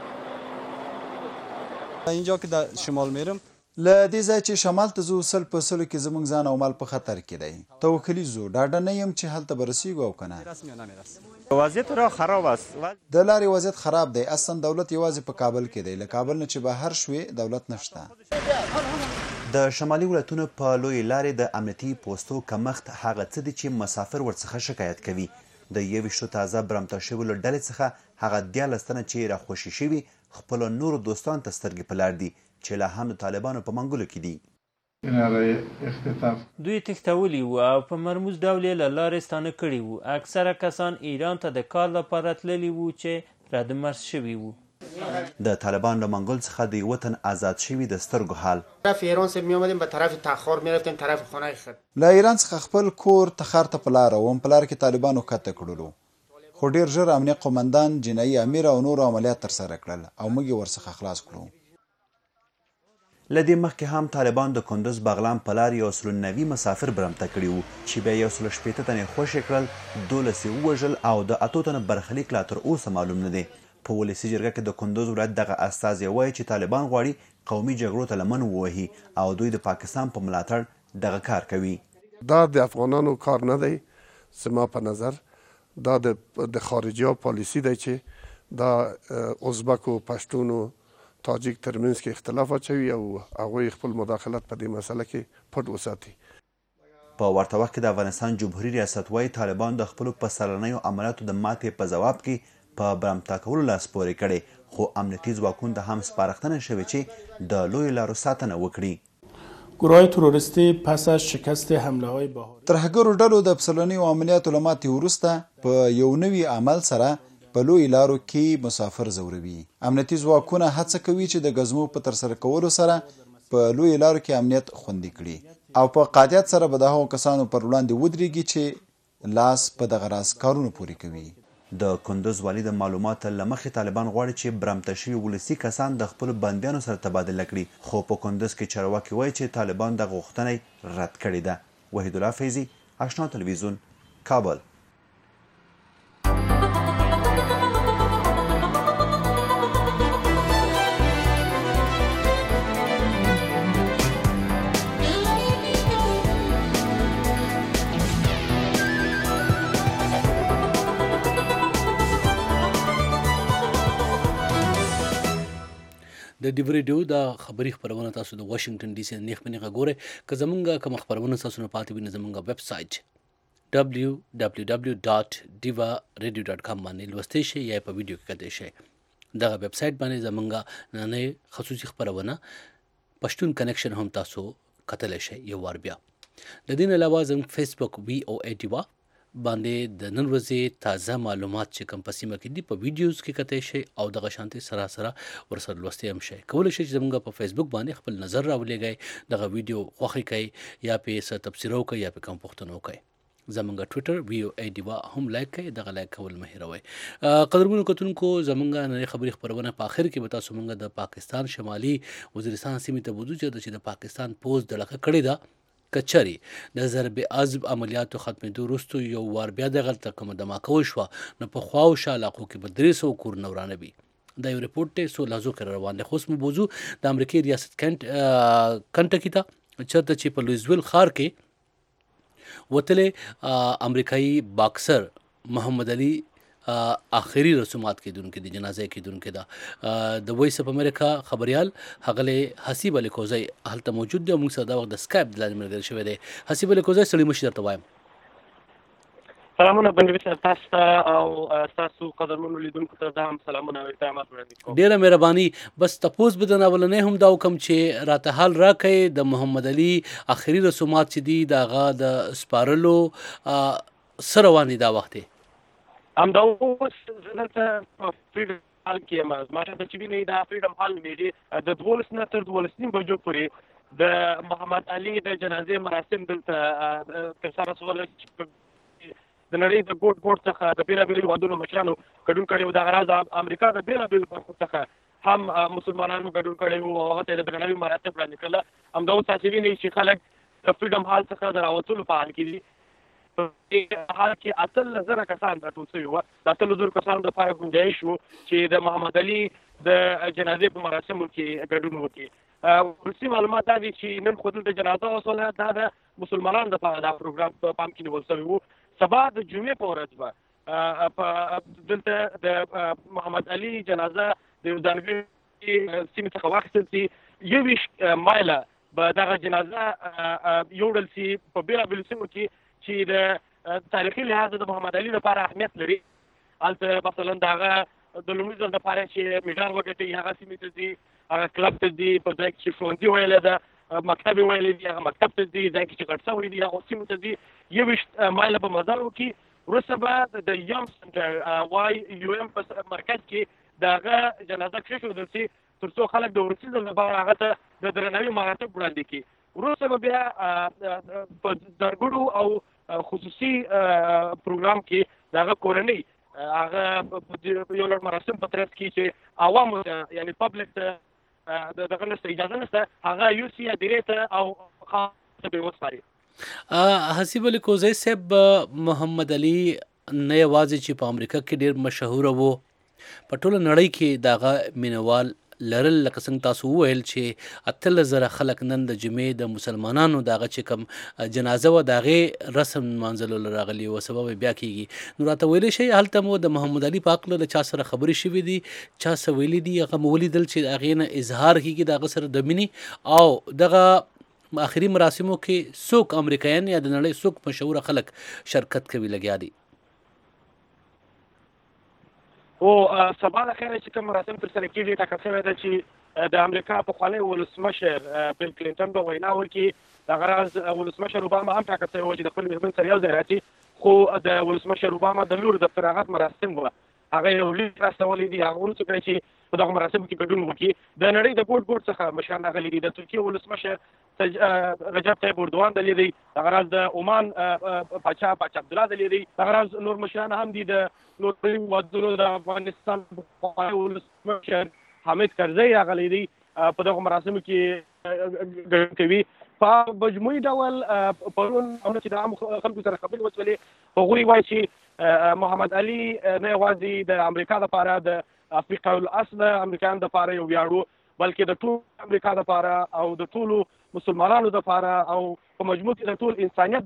اینجا که در شمال میرم له دې ځای چې شمال ته ځو 100% کې زموږ ځان او مال په خطر کې دی. توکلي ځو، ډاډه نه یم چې هلته به رسیږو او که نه. وضعیت را خراب است. د لارې وضعیت خراب دی. اصلا دولت یوازې په کابل کې دی. له کابل نه چې بهر شوې دولت نشته. د شمالي ولایتونو په لوی لارې د امنیتي پوستو کمښت هغه څه دي چې مسافر ورڅخه شکایت کوي. د 21 تازه برمته شویو له ډلې څخه هغه 14 تنه چې راخوشي شوي خپلو نورو دوستانو ته سترګې په لار دي چې لا هم د طالبانو په منګولو کې دي. دوی تښتولي وو او په مرموز ډول یې له لارې ستانه کړي وو. اکثره کسان ایران ته د کار لپاره تللي وو چې ردمرز شوي وو. د طالبانو له منګول څخه د یوه تن آزاد شوي د سترګو حال. طرف ایران سے میامدیم به طرف تخار میرفتیم طرف خانه خود. له ایران څخه خپل کور تخار ته په لاره وم. په لاره کې طالبانو کته کړلو، خو ډېر ژر امنیه قومندان، جنایي امیر او نور عملیات ترسره کړل او موږ یې ورڅخه خلاص کړو. له دې مخکې هم طالبان د کندز بغلان په لار 190 مسافر برمته کړي وو چې بیا 160 تنې خوشې کړل، 12 یې ووژل او د 8 تنه برخلیک لا تر اوسه معلوم نه دی. په ولسي جرګه کې د کندز ولایت دغه استازی وایي چې طالبان غواړي قومي جګړو ته لمن ووهي او دوی د پاکستان په ملاتړ دغه کار کوي. دا د افغانانو کار نه دی، زما په نظر دا د خارجه پالیسی دی چې دا ازبکو، پښتونو، تاجک ترمنځ کې اختلاف اچوي او هغوی خپل مداخلت په دې مسله کې پټ وساتي. په ورته وخت کې د افغانستان جمهوري ریاست وایي طالبان د خپلو په سرنیو عملیاتو د ماتې په ځواب کې په برمته کولو لاس پورې کړی، خو امنیتي ځواکونو ته هم سپارښتنه شوې چې د لویو لارو ساتنه وکړي. گروه تروریستی پس از شکست حمله های بهاری ترهګرو ډلو د پسلنیو عملیاتو له ماتې وروسته په یو نوي عمل سره په لوی لارو کې مسافر ځوروي. امنیتي ځواکونه هڅه کوي چې د ګزمو په ترسره کولو سره په لوی لارو کې امنیت خوندي کړي او په قاطعیت سره به د هغو کسانو پر وړاندې ودرېږي چې لاس په دغه راز کارونه پورې کوي. د کندز والي د معلوماتو له مخې طالبان غواړي چې برمته شوي ولسي کسان د خپلو بندیانو سره تبادله کړي، خو په کندز کې چارواکي وایي چې طالبان دغه غوښتنه رد کړې ده. وحید الله فیضي، آشنا تلویزیون، کابل. د ډیو ریډیو د خبري خبرونه تاسو د واشنگټن ډي سي نیخ منیغه ګوره که زمونږه کوم خبرونه تاسو نه پاتې وي زمونږه ویب سایټ www.divaradio.com باندې لوستئ شئ یا په ویډیو کې کتئ شئ. دغه ویب سایټ باندې زمونږه نن خصوصي خبرونه پښتون کنیکشن هم تاسو کتلی شئ یو وار بیا. د دې نه علاوه زموږ فیسبوک VOA ډیوا باندې د نن ورځې تازه معلومات چې کوم په سیمه کې دي په ویډیوز کې کتئ شئ او دغه شانتي سره ورسره لوستئ هم شئ. کولی شئ چې زموږ په فیسبوک باندې خپل نظر راولېږئ، دغه ویډیو خوښې کړئ یا پې څه تبصره وکړئ یا پې کوم پوښتنه وکړئ. زمونږ ټویټر VOA ډیوا هم لایک کړئ، دغه لایک کول مه هېروئ. قدرمنو کتونکو زمونږ نړۍ خبري خبرونه په آخر کې به تاسو مونږ د پاکستان شمالي وزیرستان سیمې ته بوځو چې د پاکستان پوځ دړکه کړې ده کچري د ضرب عضب عملیاتو ختمېدو وروسته یو وار بیا دغلته کومه دماکه وشوه نو په خوا او شا علاقو کې به 300 کورونه ورانه وي. دا یو رپورټ دی څو لحظو کې روان دی. خو اوس مو بوځو د امریکې ریاست کنټکي ته چېرته چې په لویزویل ښار کې وتلی امریکایي باکسر محمد علي آخري رسومات کېدونکي دي، جنازه کېدونکي ده. د وایس اف امریکا خبریال ښاغلی حسیب علي کوزی هلته موجود دی او موږ سره دا وخت د سکایپ د لارې ملګری شوی دی. حسیب علي کوزی ستړي مه شئ درته وایم. سلامونه بندوي صاحب، تاسو ته او ستاسو قدرمنو لیدونکو ته دا هم سلامونه او احترامات وړاندې کوم. ډېره مهرباني. بس تپوس به درنه اولنی هم دا وکړم چې راته حال راکړئ د محمد علي آخري رسومات چې دي د هغه د سپارلو څه روان دي دا وخت دی؟ همدا اوس زه دلته په فریډم هال کې یم. زما ته چې وینئ دا فریډم هال نومېږي. د 12 نه تر 12 بجو پورې د محمد علي د جنازې مراسم دلته ترسره شول. د نړۍ د ګوټ څخه د بېلابېلو هېوادونو مشرانو ګډون کړی و. دغه راز امریکا د بېلابېلو برخو څخه هم مسلمانانو ګډون کړی و او هغه ته د درناوي مراتب وړاندې کړله. همدا اوس تاسې وینئ چې خلک د فریډم هال څخه د راوتلو په حال کې دي. په دې حال کې 18,000 کسان راټول شوي وو. د 18,000 کسانو دپاره ګنجایش و چې د محمد علي د جنازې په مراسمو کې ګډون وکړي. وروستي معلومات دا دي چې نن خو دلته جنازه وشوله. دا د مسلمانانو دپاره دا پروګرام په پام کې نیول شوی و. سبا د جمعې په ورځ به دلته د محمد علي جنازه د یو ځانګړي سیمې څخه واخیستل شي. 21 مایله به دغه جنازه یوړل شي په بېلابېلو سیمو کې چې د تاریخي لحاظ د محمد علي لپاره اهمیت لري. هلته مثلا د هغه د لومړي ځل دپاره چې میډال وګټي هغه سیمې ته ځي، هغه کلب ته ځي، په ځای کې چې ښوونځي ویلی ده، مکتب یې ویلی دي، هغه مکتب ته ځي، ځای کې چې غټ شوی دي هغو سیمو ته ځي. 21 مایله به مزل وکړي. وروسته به د یم سنټر YUM په مرکز کې د هغه جنازه کېښودل شي تر څو خلک د وروستي ځل لپاره هغه ته د درناوي مراتب وړاندې کړي. وروسته به بیا په ځانګړو او خصوصي پروګرام کې د هغه کورنۍ هغه یو لړ مراسم په ترڅ کې چې عوامو ته یعنې پبلک ته دغه نشته اجازه نشته هغه یوسي ادارې ته او خاصه به وسپاري. حسیب علي کوزی صاحب محمد علي نه یوازې چې په امریکا کې ډیر مشهور وو په ټوله نړۍ کې دغه مینوال لرل لکه څنګه تاسو وویل چې 18,000 خلک نن د جمعې د مسلمانانو دغه چې کوم جنازه و د هغې رسم لمانځلو راغلي و سبب بیا کیږي. نو راته ویلی شئ هلته مو د محمد علي په هکله له چا سره خبرې شوي دي چا څه ویلي دي هغه مو ولیدل چې د هغې نه اظهار کیږي د هغه سره د مینې او دغه آخري مراسمو کې څوک امریکایان یا د نړۍ څوک مشهوره خلک شرکت کوي لګیا دي؟ او سبا د خیر چې کوم مراسم ترسره کېږي ټاکل شوی ده چې د امریکا پخوانی ولسمشر بیل کلینټن به وینا وکړي. دغه راز ولسمشر اوباما هم ټاکل شوی و چې د خپل مېرمن سره یو ځای راشي، خو د ولسمشر اوباما د لور د فراغت مراسم وه هغه یو لیک راستولی دي، هغه وروسته کړی چې په دغه مراسمو کې ګډون وکړي. د نړۍ د ګوټ څخه مشران راغلي دي، د ترکیې ولسمشر رجب طیب اردوان دلی دی، دغه راز د عمان پاچا عبدالله دلی دی، دغه راز نور مشران هم دي. د نورو هېوادونو د افغانستان پخوانی ولسمشر حامد کرزی راغلی دی، په دغه مراسمو کې ګډون کوي. په مجموعي ډول پرون چې د عامو خلکو سره خبرې وشولې هغوی وایي چې محمد علي نه یوازې د امریکا دپاره د افریقا الاصل امریکایانو دپاره یو ویاړ و، بلکې د ټول امریکا دپاره او د ټولو مسلمانانو دپاره او په مجموع کې د ټول انسانیت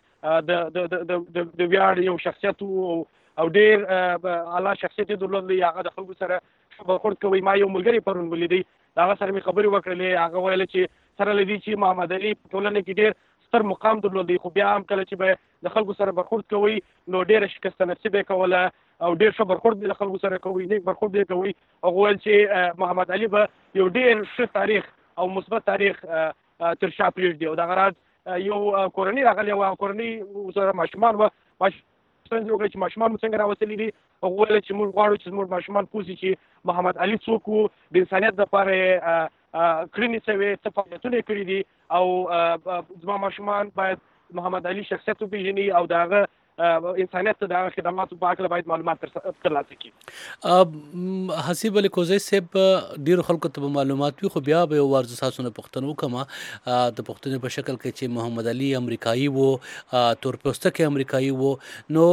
دپاره د ویاړ یو شخصیت او ډېر اعلی شخصیت یې درلودلی. هغه د خلکو سره برخورد کوي. ما یو ملګري پرون ولیدی، د هغه سره مې خبرې وکړلې. هغه ویل چې سره له دې چې محمد علي په ټولنه کې ډېر ستر مقام درلودی، خو بیا هم کله چې به د خلکو سره برخورد کوي نو ډېره شکسته نصیب یې کوله او ډېر ښه برخورد به د خلکو سره کوي، نیک برخورد یې کوي. هغه ویل چې محمد علي به یو ډېر ښه تاریخ او مثبت تاریخ تر شا پرېږدي. او دغه راز یو کورنۍ راغلې وه، کورنۍ سره ماشومان وه، ستونزې وکړې چې ماشومان مو څنګه راوستلي دي. هغه ویل چې موږ غواړو چې زموږ ماشومان پوه شي چې محمد علي څوک و، د انسانیت دپاره یې کړنې شوې، څه فعالیتونه یې کړي دي او زما ماشومان باید محمد علي شخصیت وپېژني او د هغه انسانیت ته د هغه خدماتو په هکله باید معلومات ترلاسه کړي. حسیب علي کوزی صاحب ډېرو خلکو ته به معلومات وي، خو بیا به یو وار زه تاسو نه پوښتنه وکړم د پوښتنې په شکل کې چې محمد علي امریکایي و، تور پوستکی امریکایي و. نو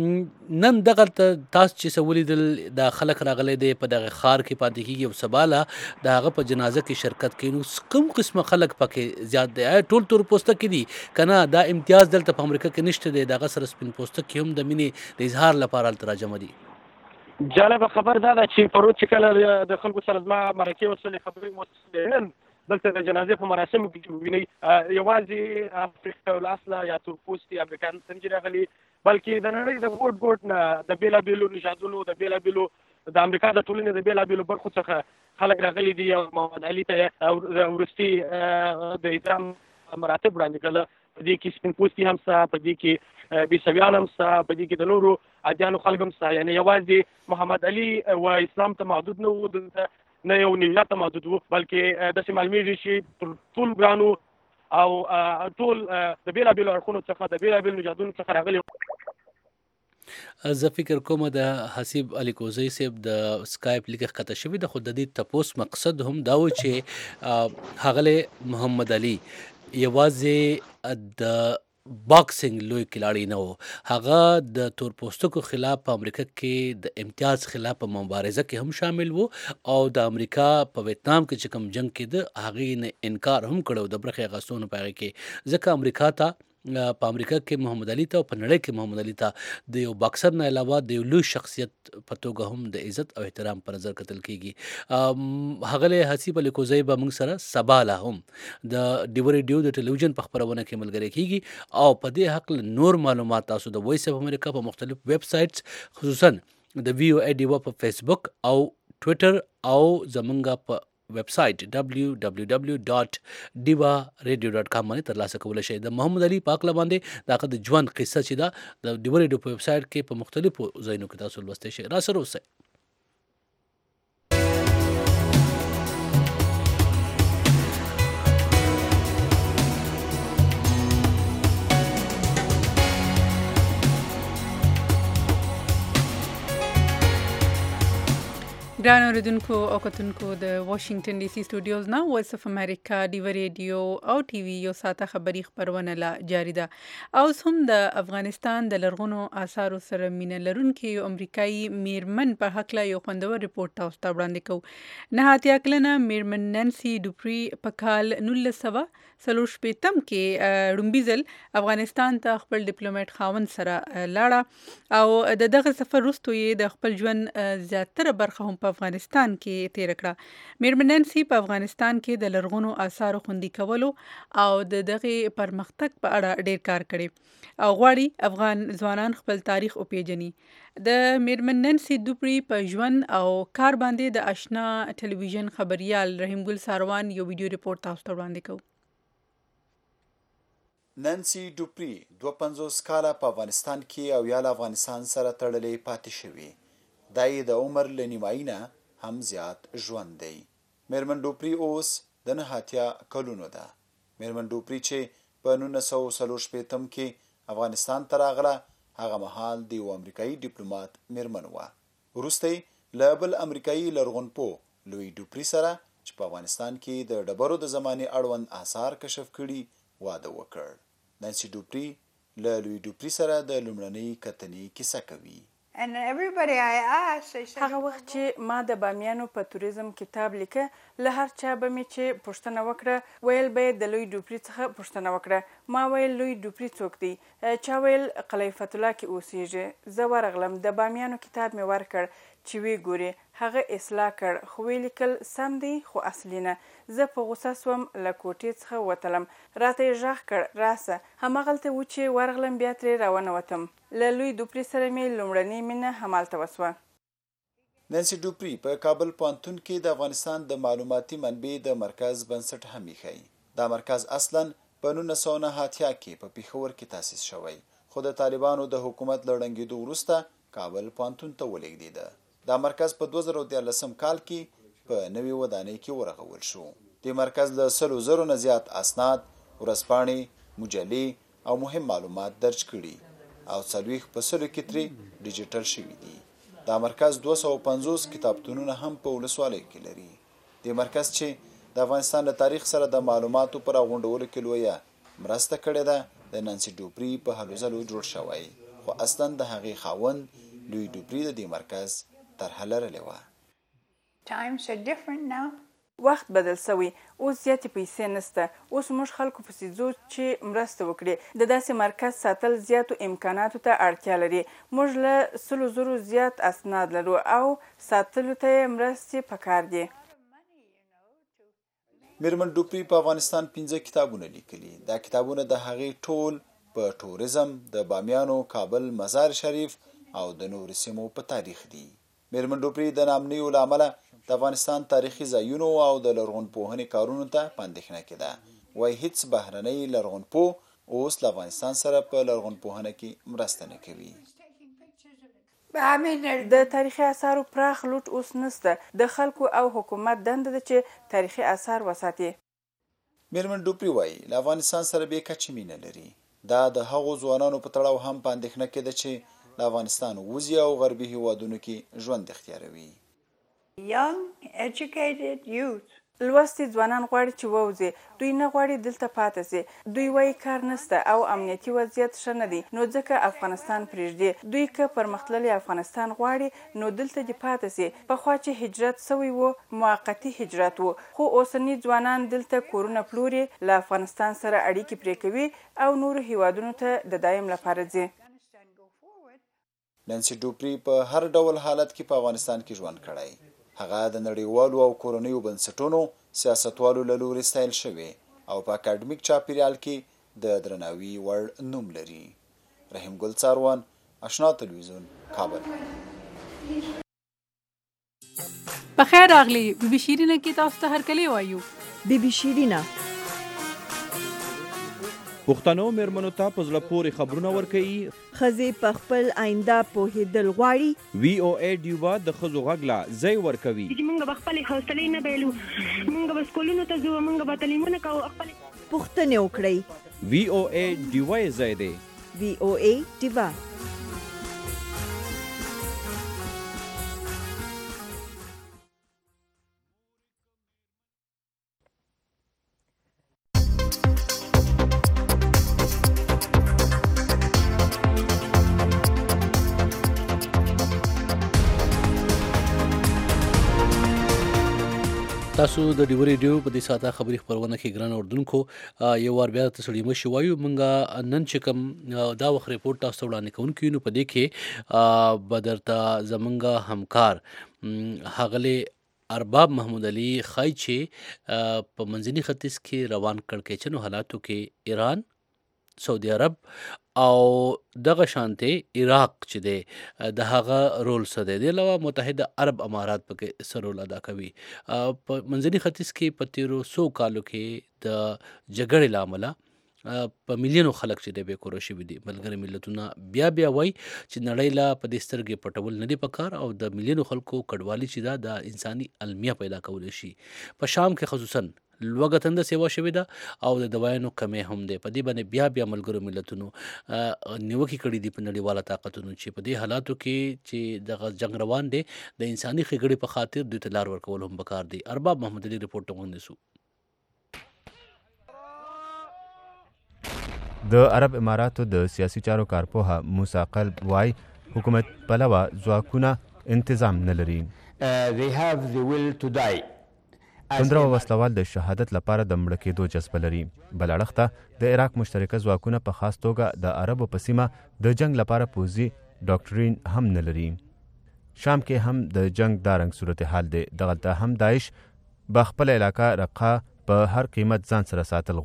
نن دغه تاسو چې څه ولیدل دا خلک راغلی دی په دغه ښار کې پاتې کېږي او سباله د هغه په جنازه کې شرکت کوي، نو کوم قسمه خلک پکې زیات دی؟ ټول تور پوستکي دي که نه؟ دا امتیاز دلته په امریکا کې نشته دی، دغه سره سپین پوستکي هم د مینې د اظهار لپاره هلته راجمع دي. جالبه خبر دا ده چې پرون چې کله د خلکو سره زما مرکې وشولې خبرې مو وشولې، نن دلته د جنازې په مراسمو کې ووینئ یوازې افریقا الاصله یا تور پوستي امریکایان څنګه راغلي، بلکې د نړۍ د ګوټ نه د بېلابېلو نژادونو د بېلابېلو د امریکا د ټولنې د بېلابېلو برخو څخه خلک راغلي دي. او محمد علي ته وروستي د احترام مراتب وړاندې کړله. په دې کې سپین پوستي هم شته، په دې کې بیسویان هم شته، په دې کې د نورو ادیانو خلک هم شته. یعنې یوازې محمد علي و اسلام ته محدود نه و، نه یو نژاد ته محدود و، بلکې داسې معلومېږي چې ټول ګرانو او ټول د بېلابېلو اړخونو څخه د بېلابېلو نژادونو څخه راغلي. زه فکر کوم د حسیب علي کوزی صاحب د سکایپ لیک ښکته شوي ده، خو د دې تپوس مقصد هم دا و چې ښاغلی محمد علي یوازې د باکسینګ لوی کلاړی نه و، هغه د تور پوستکو خلاف په امریکا کې د امتیاز خلاف په مبارزه کې هم شامل و او د امریکا په ویتنام کې چې کوم جنگ کېده هغې نه انکار هم کړی و د برخې اخیستونو په هغې کې، ځکه امریکا ته په امریکا کې محمد علي ته او په نړۍ کې محمد علي ته د یو باکسر نه علاوه د یو لوی شخصیت په توګه هم د عزت او احترام په نظر کتل کېږي. ښاغلی حسیب علي کوزی به موږ سره سبا لا هم د ډیو ریډیو د ټلویزیون په خپرونه کې ملګری کېږي او په دې هکله نور معلومات تاسو د وایس اف امریکا په مختلف ویب سایټس خصوصا د وی او ای ډیوا په فیسبوک او ټویټر او زمونږ په ویب سایټ www.divaradio.com باندې ترلاسه کولی شئ. د محمد علي په هکله باندې د هغه د ژوند قصه چې ده د ډیو ریډیو په ویب سایټ کې په مختلفو ځایونو کې تاسو لوستی شئ. راسره اوسئ. ګران اوریدونکو او کتونکو د واشنگټن ډي سي سټوډیوز نه وایس اف امریکا ډیو ریډیو او ټي وي یو ساته خبري خبرونه لا جاری ده. او هم د افغانستان د لرغونو آثارو سره مینه لرونکي یو امریکایي میرمن په حق لا یو خوندور ریپورت تاسو ته وړاندې کوو. نهاتیا کلنه میرمن نانسي ډوپری په کال 1940 کې ډومبیزل افغانستان ته خپل ډیپلوماټ خاوند سره لاړه او د دغه سفر وروسته یې د خپل ژوند زیاتره برخه هم په افغانستان کې تیر کړه. میرمن نانسي په افغانستان کې د لرغونو آثارو خوندي کولو او د دغه پرمختګ په اړه ډیر کار کړی او غواړي افغان ځوانان خپل تاریخ او پیژني. د میرمن نانسي ډوپری په ژوند او کار باندې د آشنا ټلویزیون خبريال رحیم ګل ساروان یو ویډیو ریپورت تاسو ته وړاندې کوي. نانسي ډوپری 52 کاله په افغانستان کې او یا افغانستان سره تړلې پاتې شوې. دا یې د عمر له نیمایي نه هم زیات ژوند دی. میرمن ډوپری اوس د 89 کلونو ده. میرمن ډوپری چې په 1940 کې افغانستان ته راغله هغه مهال د یو امریکایي ډیپلوماټ میرمن وه. وروسته یې له بل امریکایي لرغونپوه لوی ډوپری سره چې په افغانستان کې د ډبرو د زمانې اړوند آثار کشف کړي واده وکړ. نانسي ډوپری له لوی ډوپری سره د لومړنۍ کتنې کیسه کوي. هغه وخت چې ما د بامیانو په توریزم کتاب لیکه له هر چا به مې چې پوښتنه وکړه ویل به د لوی ډوپری څخه پوښتنه وکړه. ما ویل لوی ډوپری څوک دی؟ چا ویل قلعه فتح الله کې اوسیږي. زه ورغلم د بامیانو کتاب مې ورکړ چې وی ګوري. هغه اصلاح کړ خو وی لیکل سم دی خو اصلي نه. زه په غوسه سوم له کوټې څخه وتلم. راته یې غږ کړ راسه. هماغلته و چې ورغلم بیا ترې راونوتم. له لوی ډوپری سره مې لومړنۍ مینه همالته وسوه. نانسي ډوپری په کابل پوهنتون کې د افغانستان د معلوماتي منبع د مرکز بنسټ هم ایښی. دا مرکز اصلا په 1989 کې په پیښور کې تاسیس شوی خو د طالبانو د حکومت له ړنګېدو وروسته کابل پوهنتون ته ولېږدېده. دا مرکز په 2013 کال کې په نوې ودانۍ کې ورغول شو. د مرکز له 100,000 نه زیات اسناد، ورځپاڼې، مجلې او مهم معلومات درج کړي او 40 په 100 کې ترې ډیجیټل شوي دي. دا مرکز 250 کتابتونونه هم په ولسوالۍ کې لري. د مرکز چې د افغانستان له تاریخ سره د معلوماتو پر راغونډولو کې لویه مرسته کړې ده د نانسي ډوپری په هلو ځلو جوړ شوی خو اصلا د هغې خاوند لوی ډوپری د دې مرکز طرحه لرلې وه. وخت بدل سوی. اوس زیاتې پیسې نسته. اوس موږ خلکو پسې ځو چې مرسته وکړي. د داسې مرکز ساتل زیاتو امکاناتو ته اړتیا لري. موږ له 100,000 زیات اسناد لرو او ساتلو ته یې مرستې پکار دي. میرمن ډوپری په افغانستان 15 کتابونه لیکلي. دا کتابونه د هغې ټول په ټوریزم، د بامیانو، کابل، مزار شریف او د نورو سیمو په تاریخ دي. میرمن ډوپری د نامنیو له امله د افغانستان تاریخي ځایونو او د لرغونپوهنې کارونو ته په اندېښنه کې ده. وایي هیڅ بهرنی لرغونپوه اوس له افغانستان سره په لرغونپوهنه کې مرسته نه کوي. د تاریخي آثارو پراخ لوټ اوس نسته. د خلکو او حکومت دنده ده چې تاریخي آثار وساتي. میرمن ډوپری وایي له افغانستان سره بې کچې مینه لري. دا د هغو ځوانانو په تړاو هم په اندېښنه کې ده چې له افغانستان وځي او غربي هیوادونو کې ژوند اختیاروي. لوستي ځوانان غواړي چې ووځي. دوی نه غواړي دلته پاتې سي. دوی وایي کار نسته او امنیتي وضعیت ښه نه دی نو ځکه افغانستان پرېږدي. دوی که پرمختللی افغانستان غواړي نو دلته دې پاتې سي. پخوا چې هجرت سوی و موقتي هجرت و خو اوسني ځوانان دلته کورونه پلوري، له افغانستان سره اړیکې پرې کوي او نورو هیوادونو ته د دایم لپاره ځي. نانسي ډوپری په هر ډول حالت کې په افغانستان کې ژوند کړی. هغه د نړیوالو او کورنیو بنسټونو سیاستوالو له لوري ستایل شوی او په اکاډمیک چاپیریال کې د درناوي وړ نوم لري. رحیم ګل ساروان، آشنا تلویزیون، کابل. بخیر راغلی. بی بی شیرینه کې تاسو ته هرکلی وایو. بی بی شیرینه پښتنو میرمنو ته په زړه پورې خبرونه ورکوي. ښځې په خپل آینده پوهېدل غواړي. وی او ای ډیوا د ښځو غږ لا ځای ورکوي. موږ به خپلې حوصلې نه بایلو. موږ به سکولونو ته ځو. موږ به تعلیمونه کوو. پوښتنې وکړئ. وی او ای ډیوا یې ځای دی. وی او ای ډیوا. تاسو د ډیو ریډیو په دې ساته خبري خبرونه کې ګران اردوونکو یو وار بیا تاسو ډیمه شو وایو مونږه نن چې کوم دا وخت ریپورت تاسو وړاندې کوونکو نو په دې کې بدرته زمونږه همکار هغله ارباب محمود علي خای چې په منځني ختیځ کې روان کړکېچنو حالاتو کې ایران سعودي عرب او دغه شانته عراق چې دی د هغه رول څه دی د علاوه متحده عرب امارات پکې څه رول ادا کوي په منځني ختیځ کې په تیرو 100 کالو کې د جګړې له امله په میلیونو خلک چې دی بېکوره شوي دي ملګري ملتونه بیا وایي چې نړۍ لا په دې سترګې پټول نه دي پکار او د میلیونو خلکو کډوالي چې دا د انساني المیه پیدا کولی شي په شام کې خصوصا لوږه تنده سیوا شوې ده او د دوایانو کمې هم دی په دې باندې بیا ملګرو ملتونو نیوکې کړي دي په نړیواله طاقتونو چې په دې حالاتو کې چې دغه جنګ روان دی د انساني ښېګړې په خاطر دوی ته لار ورکول هم پکار دي ارباب محمود علي رپورټ ونیسو د عرب اماراتو د سیاسي چارو کارپوه موسی قلب وای حکومت پلوه ځواکونه انتظام نه لري توندره او وسلوال د شهادت لپاره د مړه کېدو جذبه لري بل اړخ د عراق مشترکه ځواکونه په خاص توګه د عربو په سیمه د جنگ لپاره پوځي ډاکټرین هم نه لري شام کې هم د جنگ دا رنګ صورتحال دی دغلته هم داعش به خپل علاقه رقه په هر قیمت ځان سره ساتل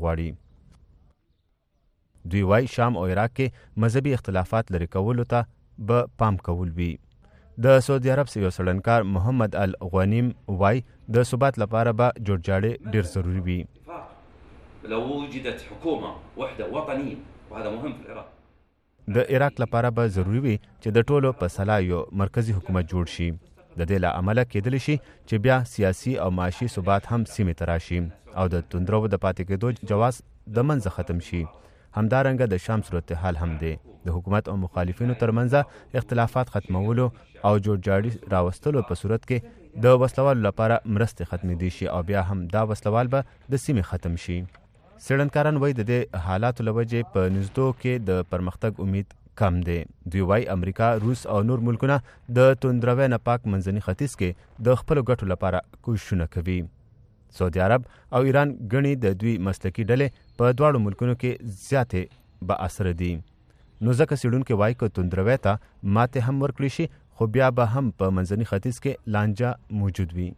غواړي دوی وای شام او عراق کې مذهبي اختلافات لري کولو ته به پام کول وي د سعودي عرب یو سړنکار محمد الغنیم وای د ثبات لپاره به جوړجاړی ډیر ضروری وي لو وجدت حكومه وحده وطنيه وهذا مهم في العراق د عراق لپاره به ضروری وي چې د ټولو په سلا یو مرکزی حکومت جوړ شي د دې له عمله کېدلی شي چې بیا سیاسي او معاشي ثبات هم سیمې ته راشي او د توندرو د پاتې کېدو جواز د منځه ختم شي همدارنګه د شام صورتحال هم دی د حکومت او مخالفینو ترمنځ اختلافات ختمولو او جوړجاړي راوستلو په صورت کې د وسلوالو لپاره مرستې ختمېدی شي او بیا هم دا وسلوال به د سیمې ختم شي څېړنکاران وایي د دې حالاتو له وجې په نږدو کې د پرمختګ امید کم دی دوی وایي امریکا روس او نور ملکونه د توندروي نه پاک منځني ختیځ کې د خپلو ګټو لپاره کوښښونه کوي سعودي عرب او ایران ګڼي د دوی مسلکي ډلې په دواړو ملکونو کې زیاتې با اثر دي نو ځکه څېړونکي وایي که توندروي ته ماتې هم ورکړي شي خو بیا به هم په منځني ختیځ کې لانجه موجود وي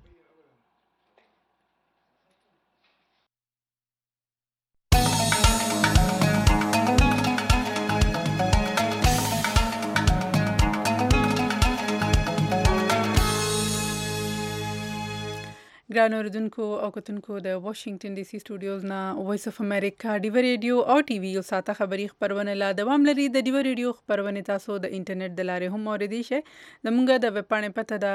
ګران اوریدونکو او کتونکو د واشنگټن ډي سي سټوډیوز نه وایس اف امریکا ډیو ریډیو او ټي وي یو ساته خبري خبرونه لا دوام لري د ډیو ریډیو خبرونه تاسو د انټرنیټ د لارې هم اوریدئ شئ د مونږه د ویب پاڼې پته ده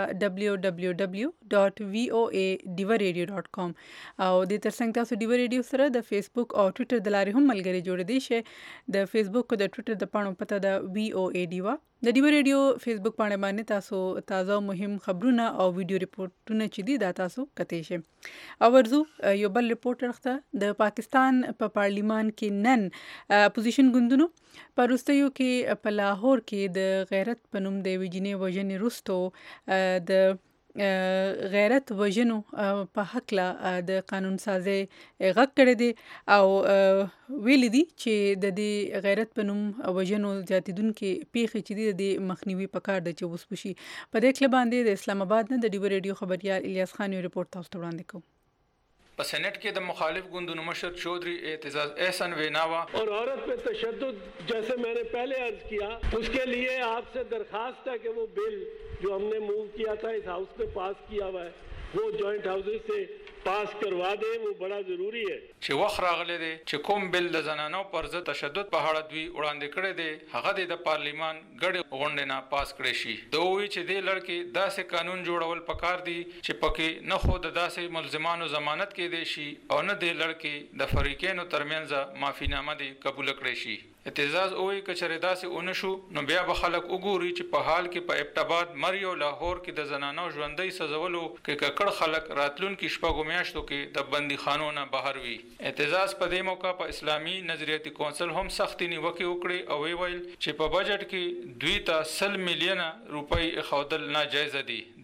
www.voaDivaRadio.com او د ترڅنګ تاسو ډیو ریډیو سره د فیسبوک او ټوئیټر د لارې هم ملګري جوړیدئ شئ د فیسبوک او د ټوئیټر د پاڼو پته ده VOA ډیوا د ډیو ریډیو فیسبوک باندې تاسو تازه مهم خبرونه او ویډیو ریپورتونه چې دي دا تاسو کتئ شئ او ورزو یو بل ریپورټ راخته د پاکستان په پارلیمان کې نن اپوزیشن ګوندونو په وروستیو کې په لاهور کې د غیرت په نوم د ویجنې وژنې وروستو د غیرت وژنو په حق لا د قانون سازي غږ کړی دی او ویل دي چې د دې غیرت په نوم وژنو زیاتیدونکو پیښې چې د مخنیوي پکار د چې وسپشي په دې کله باندې د اسلام آباد نه د ډیو ریډیو خبريال الیاس خان یو ریپورت تاسو ته وړاندې کوم په سینټ کې د مخالف ګوندونو مشر چودھری اعتزاز احسن ویناوا اور عورت پہ تشدد جیسے میں نے پہلے عرض کیا اس کے لیے آپ سے درخواست ہے کہ وہ بل جو ہم نے موو کیا تھا اس ہاؤس میں پاس کیا ہوا ہے وہ جوائنٹ ہاؤسز سے پاس کروا دیں وہ بڑا ضروری ہے چې وخت راغلی دی چې کوم بل د زنانو پر ضد تشدد په اړه دوی وړاندې کړی دی هغه د پارلیمان ګډې غونډې نه پاس کړی شي دوی چې دې لړ کې داسې قانون جوړول پکار دي چې پکې نه خو د داسې ملزمانو ضمانت کې دی شي او نه دې لړ کې د فریقینو ترمنځ معافینامه دی قبول کړی شي اعتزاز اوی کچره داسې اونشو نو بیا به خلک وګوري چې په حال کې په ابتباد مریو لاهور کې د زنانو ژوندۍ سزولو کې ککړ خلک راتلونکي شپږو میاشتو کې د بندي خانو نه بهر وي اعتزاز په دې موقع په اسلامي نظریاتي کونسل هم سختي نیوکه وکړي او ویل چې په بجټ کې دوی ته 100 میلیونه روپۍ اخودل ناجایز دي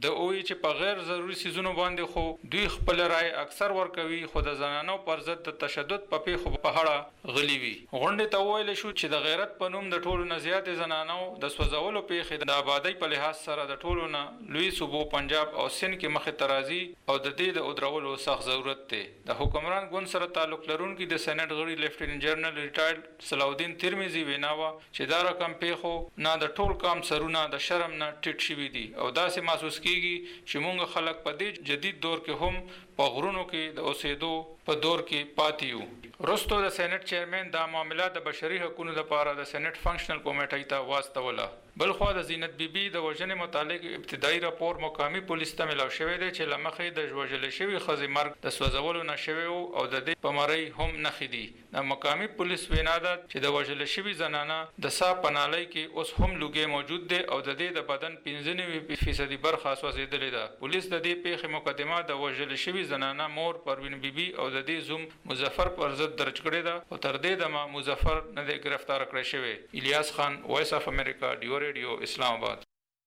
د اوی چې په غیر ضروري سيزونو باندې خو دوی خپل رائے اکثر ورکوي خو د زنانو پر ضد د تشدد په پیښو په اړه غلي وي. غونډې ته ویل شو چې د غیرت په نوم د ټولو نه زیات زنانو د سوځولو پیښې د آبادی په لحاظ سره د ټولو نه لوی صوبو پنجاب او سند کې مخې ته راځي او د دې د ودرولو سخت ضرورت دی. د حکمران ګوند سره تعلق لرونکي د سېنات غړي لیفټیننټ جنرال ریټایرډ صلاحالدین ترمذي وینا وه چې دا رقم پیښو نه د ټول کام سرونه د شرم نه ټیټ شوي دي او داسې محسوس کیږي چې موږ خلک په دې جدید دور کې هم په غرونو کې د اوسېدو په دور کې پاتې یو. وروستو د سېنات چیرمن دا معامله د بشري حقوقو لپاره د سېنات فنکشنل کمیټې ته واستوله. بلخوا د زینت بیبي د وژنې متعلق ابتدایي راپور مقامي پولیس ته ملاو شوی دی چې له مخې د وژلې شوي ښځې مرګ د سوځولو نه شوی او د دې په مرۍ هم نښې دي. د مقامي پولیس وینا ده چې د وژلې شوي زنانه د ساه په نالۍ کې اوس هم لوګی موجود دی او د دې د بدن 95% برخه سوځېدلې ده. پولیس د دې پیښې مقدمه د وژلې شوي زنانه مور پروین بیبي او د دې زوم مظفر پر ضد درج کړې ده او تر دې دمه مظفر نه دی گرفتار کړی شوی. الیاس خان، وایس اف امریکا، ډیو ریډیو، اسلام آباد.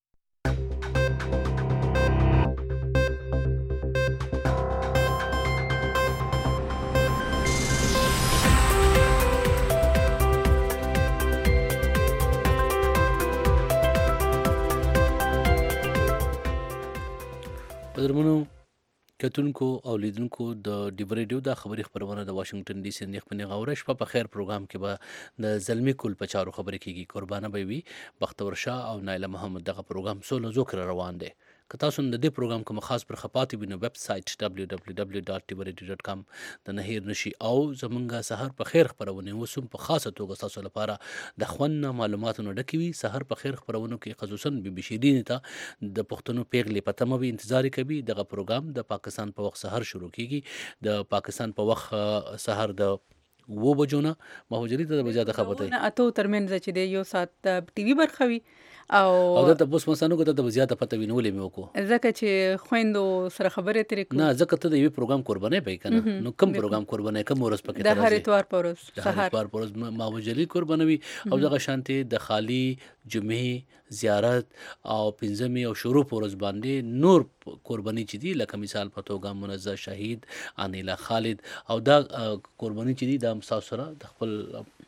قدرمنو کتونکو او لیدونکو د ډیو ریډیو د خبري خبرونه د واشنگټن ډي سي نه خپل غوړش په خیر پروګرام کې به د زلمی کول په چارو خبرې کیږي. قربانه به وي بختور شاه او نایله محمد دغه پروګرام سولو ذکر روان دي. که تاسو د دې پروګرام کوم خاص پر خپاتې وینو ویب سټ www.tvradio.com د نهیر نشي او زمونږه سحر په خیر خبرونه وسوم په خاصه توګه تاسو لپاره د خوند معلوماتونو ډکوي. سحر په خیر خبرونه کې خصوصا بي شیرین ته د پښتنو پیغلې په تمه انتظار کوي. دغه پروګرام د پاکستان په وخت سحر شروع کیږي. د پاکستان په وخت سحر د 2 بجو نه مهوجري ته د بجاده خبرته اته ترمنځ چې د یو سات ټي وي برخوي او د بوس مسانو کو ته زیاته پته وینولې مې وکړو ځکه چې خويندو سره خبرې ترې کو نه ځکه ته د یو پروګرام قربانې پې کنه نو کوم پروګرام قربانې کوم ورځ پکې د هر اتوار پورز سحر پر پورز ماوجلی قربانوي او دغه شانتي د خالی جمعې زیارت او پنځمي او شروع پورز باندې نور قرباني چې دی لکه مثال په توګه منزه شهید انیلا خالد او دا قرباني چې دی د امساو سره د خپل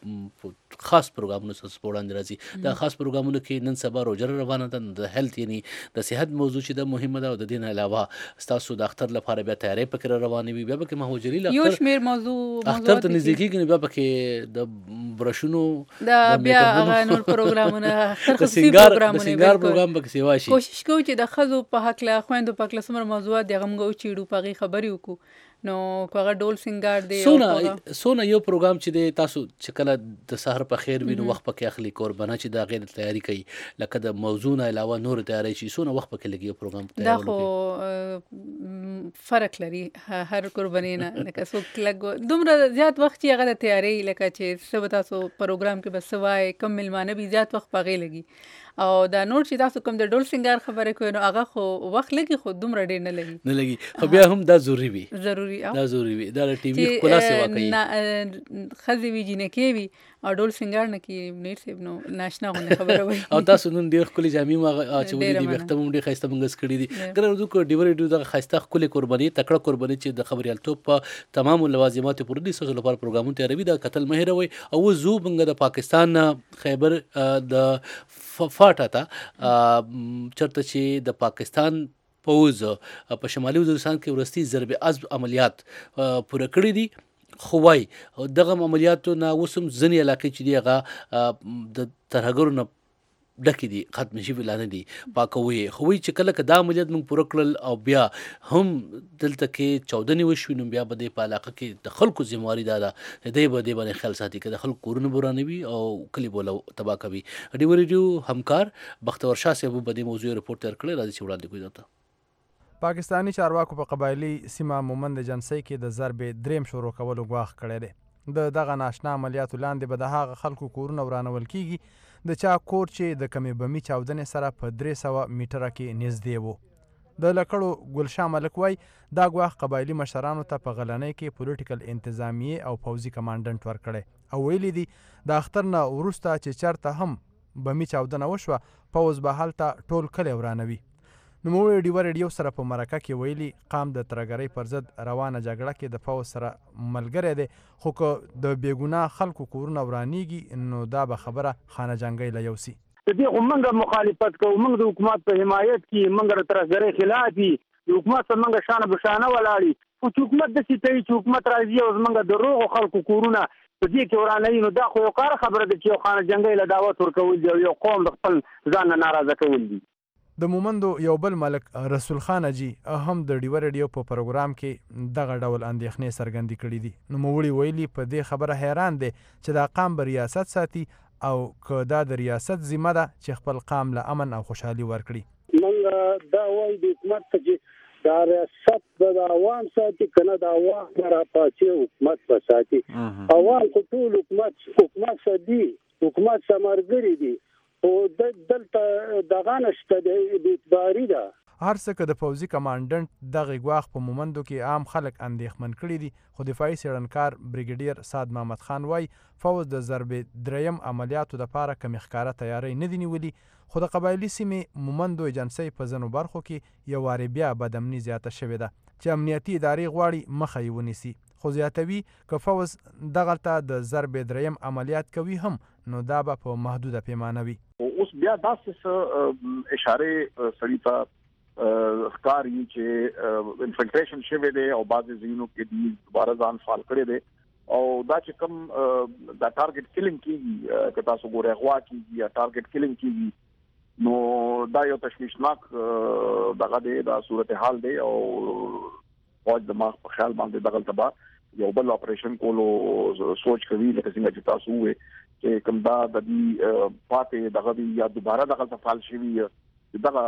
خاص پروګرامونو سره سپوړاندې راځي. دا خاص پروګرامونو کې نن سبا روزه روانه ده د هیلث یعنی د صحت موضوع چې د مهمه ده او د دین علاوه تاسو د اختر لپاره بیا تیاری پکې روانه وي بیا به مهوجري لپاره یو شمیر موضوع اختر ته نزدیکي بیا پکې د برشونو د بیا نور پروګرامونه خصوصي پروګرام پکې سیوا شي. کوشش کوو چې د خزو په حق له خويندو په حق له سمر موضوعات د غمګو چیړو پغي خبري وکړو. نو کوغه ډول سنگار دی سونه یو پروګرام چې دی تاسو چې کله د سحر په خیر وینو وخت پکې اخلي قربانه چې دا غیر تیاری کوي لکه د موضوع نه علاوه نور تیاری شي سونه وخت پکې لګي پروګرام تیاری دا خو فرق لري هر قرباني نه لکه څوک لګ دومره زیات وخت چې هغه تیاری لکه چې سبا تاسو پروګرام کې بس سوای کم ملمانه به زیات وخت پغې لګي او دا نور چې تاسو کوم د ډول سنگار خبره کوي نو هغه خو وخت لګي خو دومره ډیر نه لګي خو بیا هم دا ضروری وي دا ضروری وي دا ټي وي خلاص واقعي خزي وی جنې کې وي او ډول سنگار نه کې نیر سیب نو ناشنا غو خبره وي او تاسو نن ډیر خپل جامې ما چې ولې دي وخت هم ډیر خسته منګس کړی دي ګره ورته کو ډیوري د خسته خپل قرباني تکړه قرباني چې د خبريالتوب په تمام لوازمات پر دي سوسو لپاره پروګرامونه تیاروي دا قتل مهر وي او زو بنګ د پاکستان خیبر د فاټا ته چرته چې د پاکستان پوز په شمالي وزیرستان کې ورستي ضرب عزم عملیات پوره کړی دي خوای دغه عملیاتو نه وسم ځنی علاقې چې دی هغه د ترهګرو نه ډکې دي ختم شي ویلانه دي پاکوي خوي چې کله دا عملیات موږ پوره کړل او بیا هم دلته کې 14 وشو نو بیا به د علاقې کې د خلکو ذمہواری ده دې به دې باندې خیال ساتي چې د خلکو کورونه بورانوي او کلی بوله تبا کوي. ډیو ریډیو همکار بختور شاه صاحب په دې موضوع رپورت تر کړی راځي چې وړاندې کوي دته پاکستانی چارواکو په قبایلی سیمه مومند جنسي کې د ضرب دریم شروع کولو غواخ کړی دی. دغه ناشنا عملیاتو لاندې به د هغه خلکو کورونه ورانول کیږي د چا کور چې د کمی بمی چاودنې سره په 300 میټره کې نږدې وو. د لکړو ګلشاه ملک وای دا غواخ قبایلی مشرانو ته په غلنۍ کې پولیټیکل انتظامیه او پوځي کمانډنټ ورکړي او ویلي دي د اختر نه وروسته چې چرته هم بمی چاودنه وشوه پوځ به هلته ټول کلی ورانوي. نوموړي ډیوه ریډیو سره په مرکه کې ویلي قام د ترهګرۍ پر ضد روانه جګړه کې د پوځ سره ملګری دی، خو که د بېګناه خلکو کورونه ورانیږي نو دا به خبره خانه جنګۍ له یوسي. د دې خو موږ مخالفت کوو، موږ د حکومت په حمایت کې، موږ د ترهګرۍ خلاف یو، د حکومت سره موږ شانه به شانه ولاړ یو، خو چې حکومت داسې کوي چې حکومت راځي او زموږ د روغو خلکو کورونه په دې کې ورانوي، نو دا خو یو کار خبره ده چې یو خانه جنګۍ له دعوت ورکول دي او یو قوم د خپل ځان نه ناراضه کول دي. د مومندو یو بل ملک رسول خان اجي هم د ډیوه ریډیو په پروګرام کې دغه ډول اندېښنې څرګندې کړي دي. نوموړي ویلي په دې خبره حیران دی چې دا قام به ریاست ساتي او که دا د ریاست ذمه ده چې خپل قام له امن او خوشحالي ورکړي. موږ دا وایو د حکومت ته چې دا ریاست به د عوام ساتي، که نه د عوام نه راپاڅي حکومت به ساتي. عوام خو ټول حکومت سره دي، حکومت سره ملګري دي، خو دلته دغه نشته د اعتباري ده. هر څه که د پوځي کمانډنټ دغه ګواښ په مومندو کې عام خلک اندېښمن کړي دي، خو دفاعي څېړنکار بریګیډیر سعد محمد خان وایي فوز د ضربې دریم عملیاتو دپاره کمې ښکاره تیاری نه دي نیولي، خو د قبایلي سیمې مومندو ایجنسۍ په ځینو برخو کې یو وارې بیا بدامني زیاته شوې ده چې امنیتي ادارې غواړي مخه یې ونیسي، خو زیاتوي که فوز دغلته د ضربې دریم عملیات کوي هم نو دا به په محدوده پیمانه وي. اوس بیا داسې اشارې سړي ته ښکاري چې انفلټریشن شوی دی او بعضې ځایونو کې دي دوباره ځان فعال کړی دی او دا چې کوم دا ټارګټ کلینګ کېږي، که تاسو ګورئ غوا کېږي یا ټارګټ کلینګ کېږي، نو دا یو تشویشناک دغه دی، دا صورتحال دی او فوج د ماغ په خیال باندې دغلته به یو بل اپریشن کولو سوچ کوي، لکه څنګه چې تاسو ووایئ چې کوم دا د دې پاتې دغه دی یا دوباره دغلته فعال شوي دغه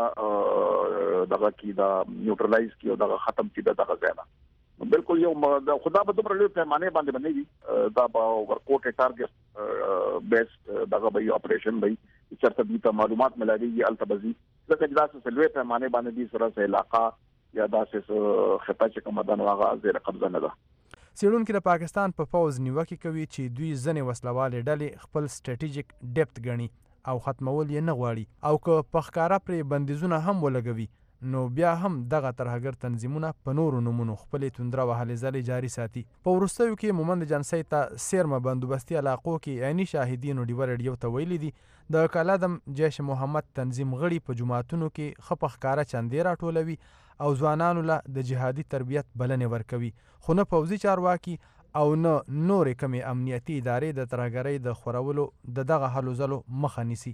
کې دا نیوټرلایز کی او دغه ختم کی دغه ځای نه بالکل یو خدا به دومره لوی پیمانه باندې باندې دا به ورکوټ ټارګټ بیسټ دغه به اپریشن به چرته د معلومات ملایي التبزي ځکه چې دا سلوي پیمانه باندې دي سره علاقہ یا داسې خطه چې کومه د هغه زیر قبضه نه ده. څېړونکي د پاکستان په پوځ نیوکې کوي چې دوی ځینې وسلوالې ډلې خپل سټریټیجیک ډیپت ګڼي او ختمول یې نه غواړي، او که په ښکاره پرې بندیزونه هم ولګوي نو بیا هم دغه ترهګر تنظیمونه په نورو نومونو خپلې توندره وهلې ځلې جاري ساتي. په وروستیو کې مومند ایجنسۍ ته سیرمه بندوبستي علاقو کې عیني شاهدینو ډیوه ریډیو ته ویلي دي د کالعدم جیش محمد تنظیم غړي په جوماتونو کې ښه په ښکاره چندې راټولوي او ځوانانو له د جهادي تربیت بلنې ورکوي، خو نه پوځي چارواکي او نه نورې کمې امنیتي ادارې د ترهګرۍ د خورولو د دغه هلو ځلو مخه نیسي.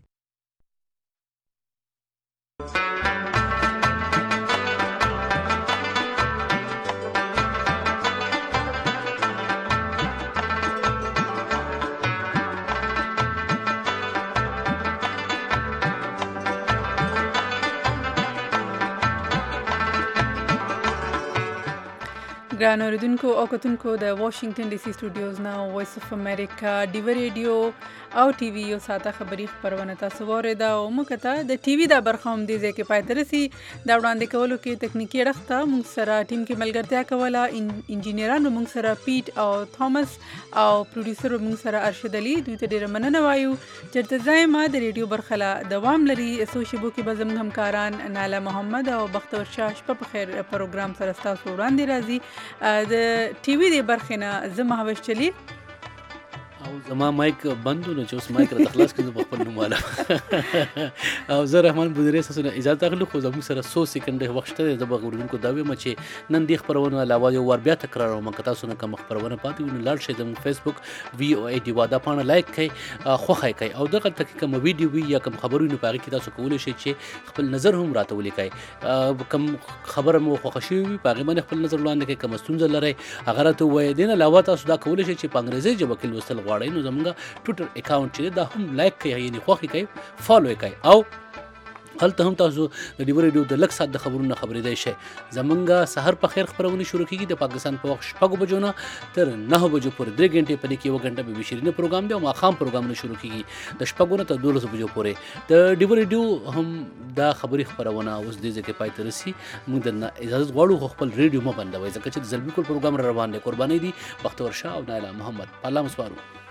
ګران اوریدونکو او کتونکو د واشنگټن ډي سي سټوډیوز نه وایس اف امریکا ډیوه ریډیو او ټي وي یو ساته خبري خبرونه تاسو ورته او موږ ته د ټي وي د برخه هم دي ځکه پای ترسي دا وړاندې کولو کې تکنیکی اړخته موږ سره ټیم کې ملګرتیا کوله، انجینرانو موږ سره پیټ او توماس او پروډوسر موږ سره ارشد علي، دوی ته ډیره مننه وایو. چرته ځای ما د ریډیو برخه دوام لري، سوشي بو کې به زموږ همکاران ناله محمد او بختور شاه شپه په خیر پروګرام سره تاسو وړاندې راځي. د ټي وي د برخې نه زه مهوش چلی او زما مایک بندو نو چې اوس مایک را تخلاص کړو په خپل نوماله او زه رحمان بودری سره اجازه اخلو، خو زموږ سره 100 سکند وخت ته د بغوردونکو دا ویم چې نن د خبرونه علاوه یو ور بیا تکرار او مکه تاسو نه کوم خبرونه پاتې ونه لاړ شئ زموږ فیسبوک وی او ای ډی وادا پاڼه لایک کړئ، خوښه کړئ او دغه تک کوم ویډیو وی یا کوم خبرونه پاره کې تاسو کولای شئ چې خپل نظر هم راته ولیکئ، کوم خبره مو خوښ شي وي پاره باندې خپل نظر وړاندې کړئ، کوم ستونزه لرئ هغه راته وایي. دین علاوه تاسو دا کولای شئ چې په انګریزي ژبه کې لوستل غواړئ نو زموږ ټویټر اکاونټ چې دا هم لایک کړئ یعنی خوښ کړئ فالو کړئ او هلته هم تاسو د ډیوه ریډیو د لک سات د خبرونو خبرېدای شئ. زمونږ سحر په خیر خبرونه شروع کیږي د پاکستان په وخت 6 بجو نه تر 9 بجو پورې 3 غنټې په کې 1 غنټه به شیرینه پروګرام دی او ماخام پروګرامونه شروع کیږي د 6 نه تر 12 بجو پورې. د ډیوه ریډیو هم دا خبري خبرونه اوس د ځکه پای ته رسي، موږ د اجازه غواړو خپل ریډیو مو بندوي ځکه چې د زلمی کول پروګرام روان دی. قرباني دي بختور شاه او نایله محمد، الله مسوارو.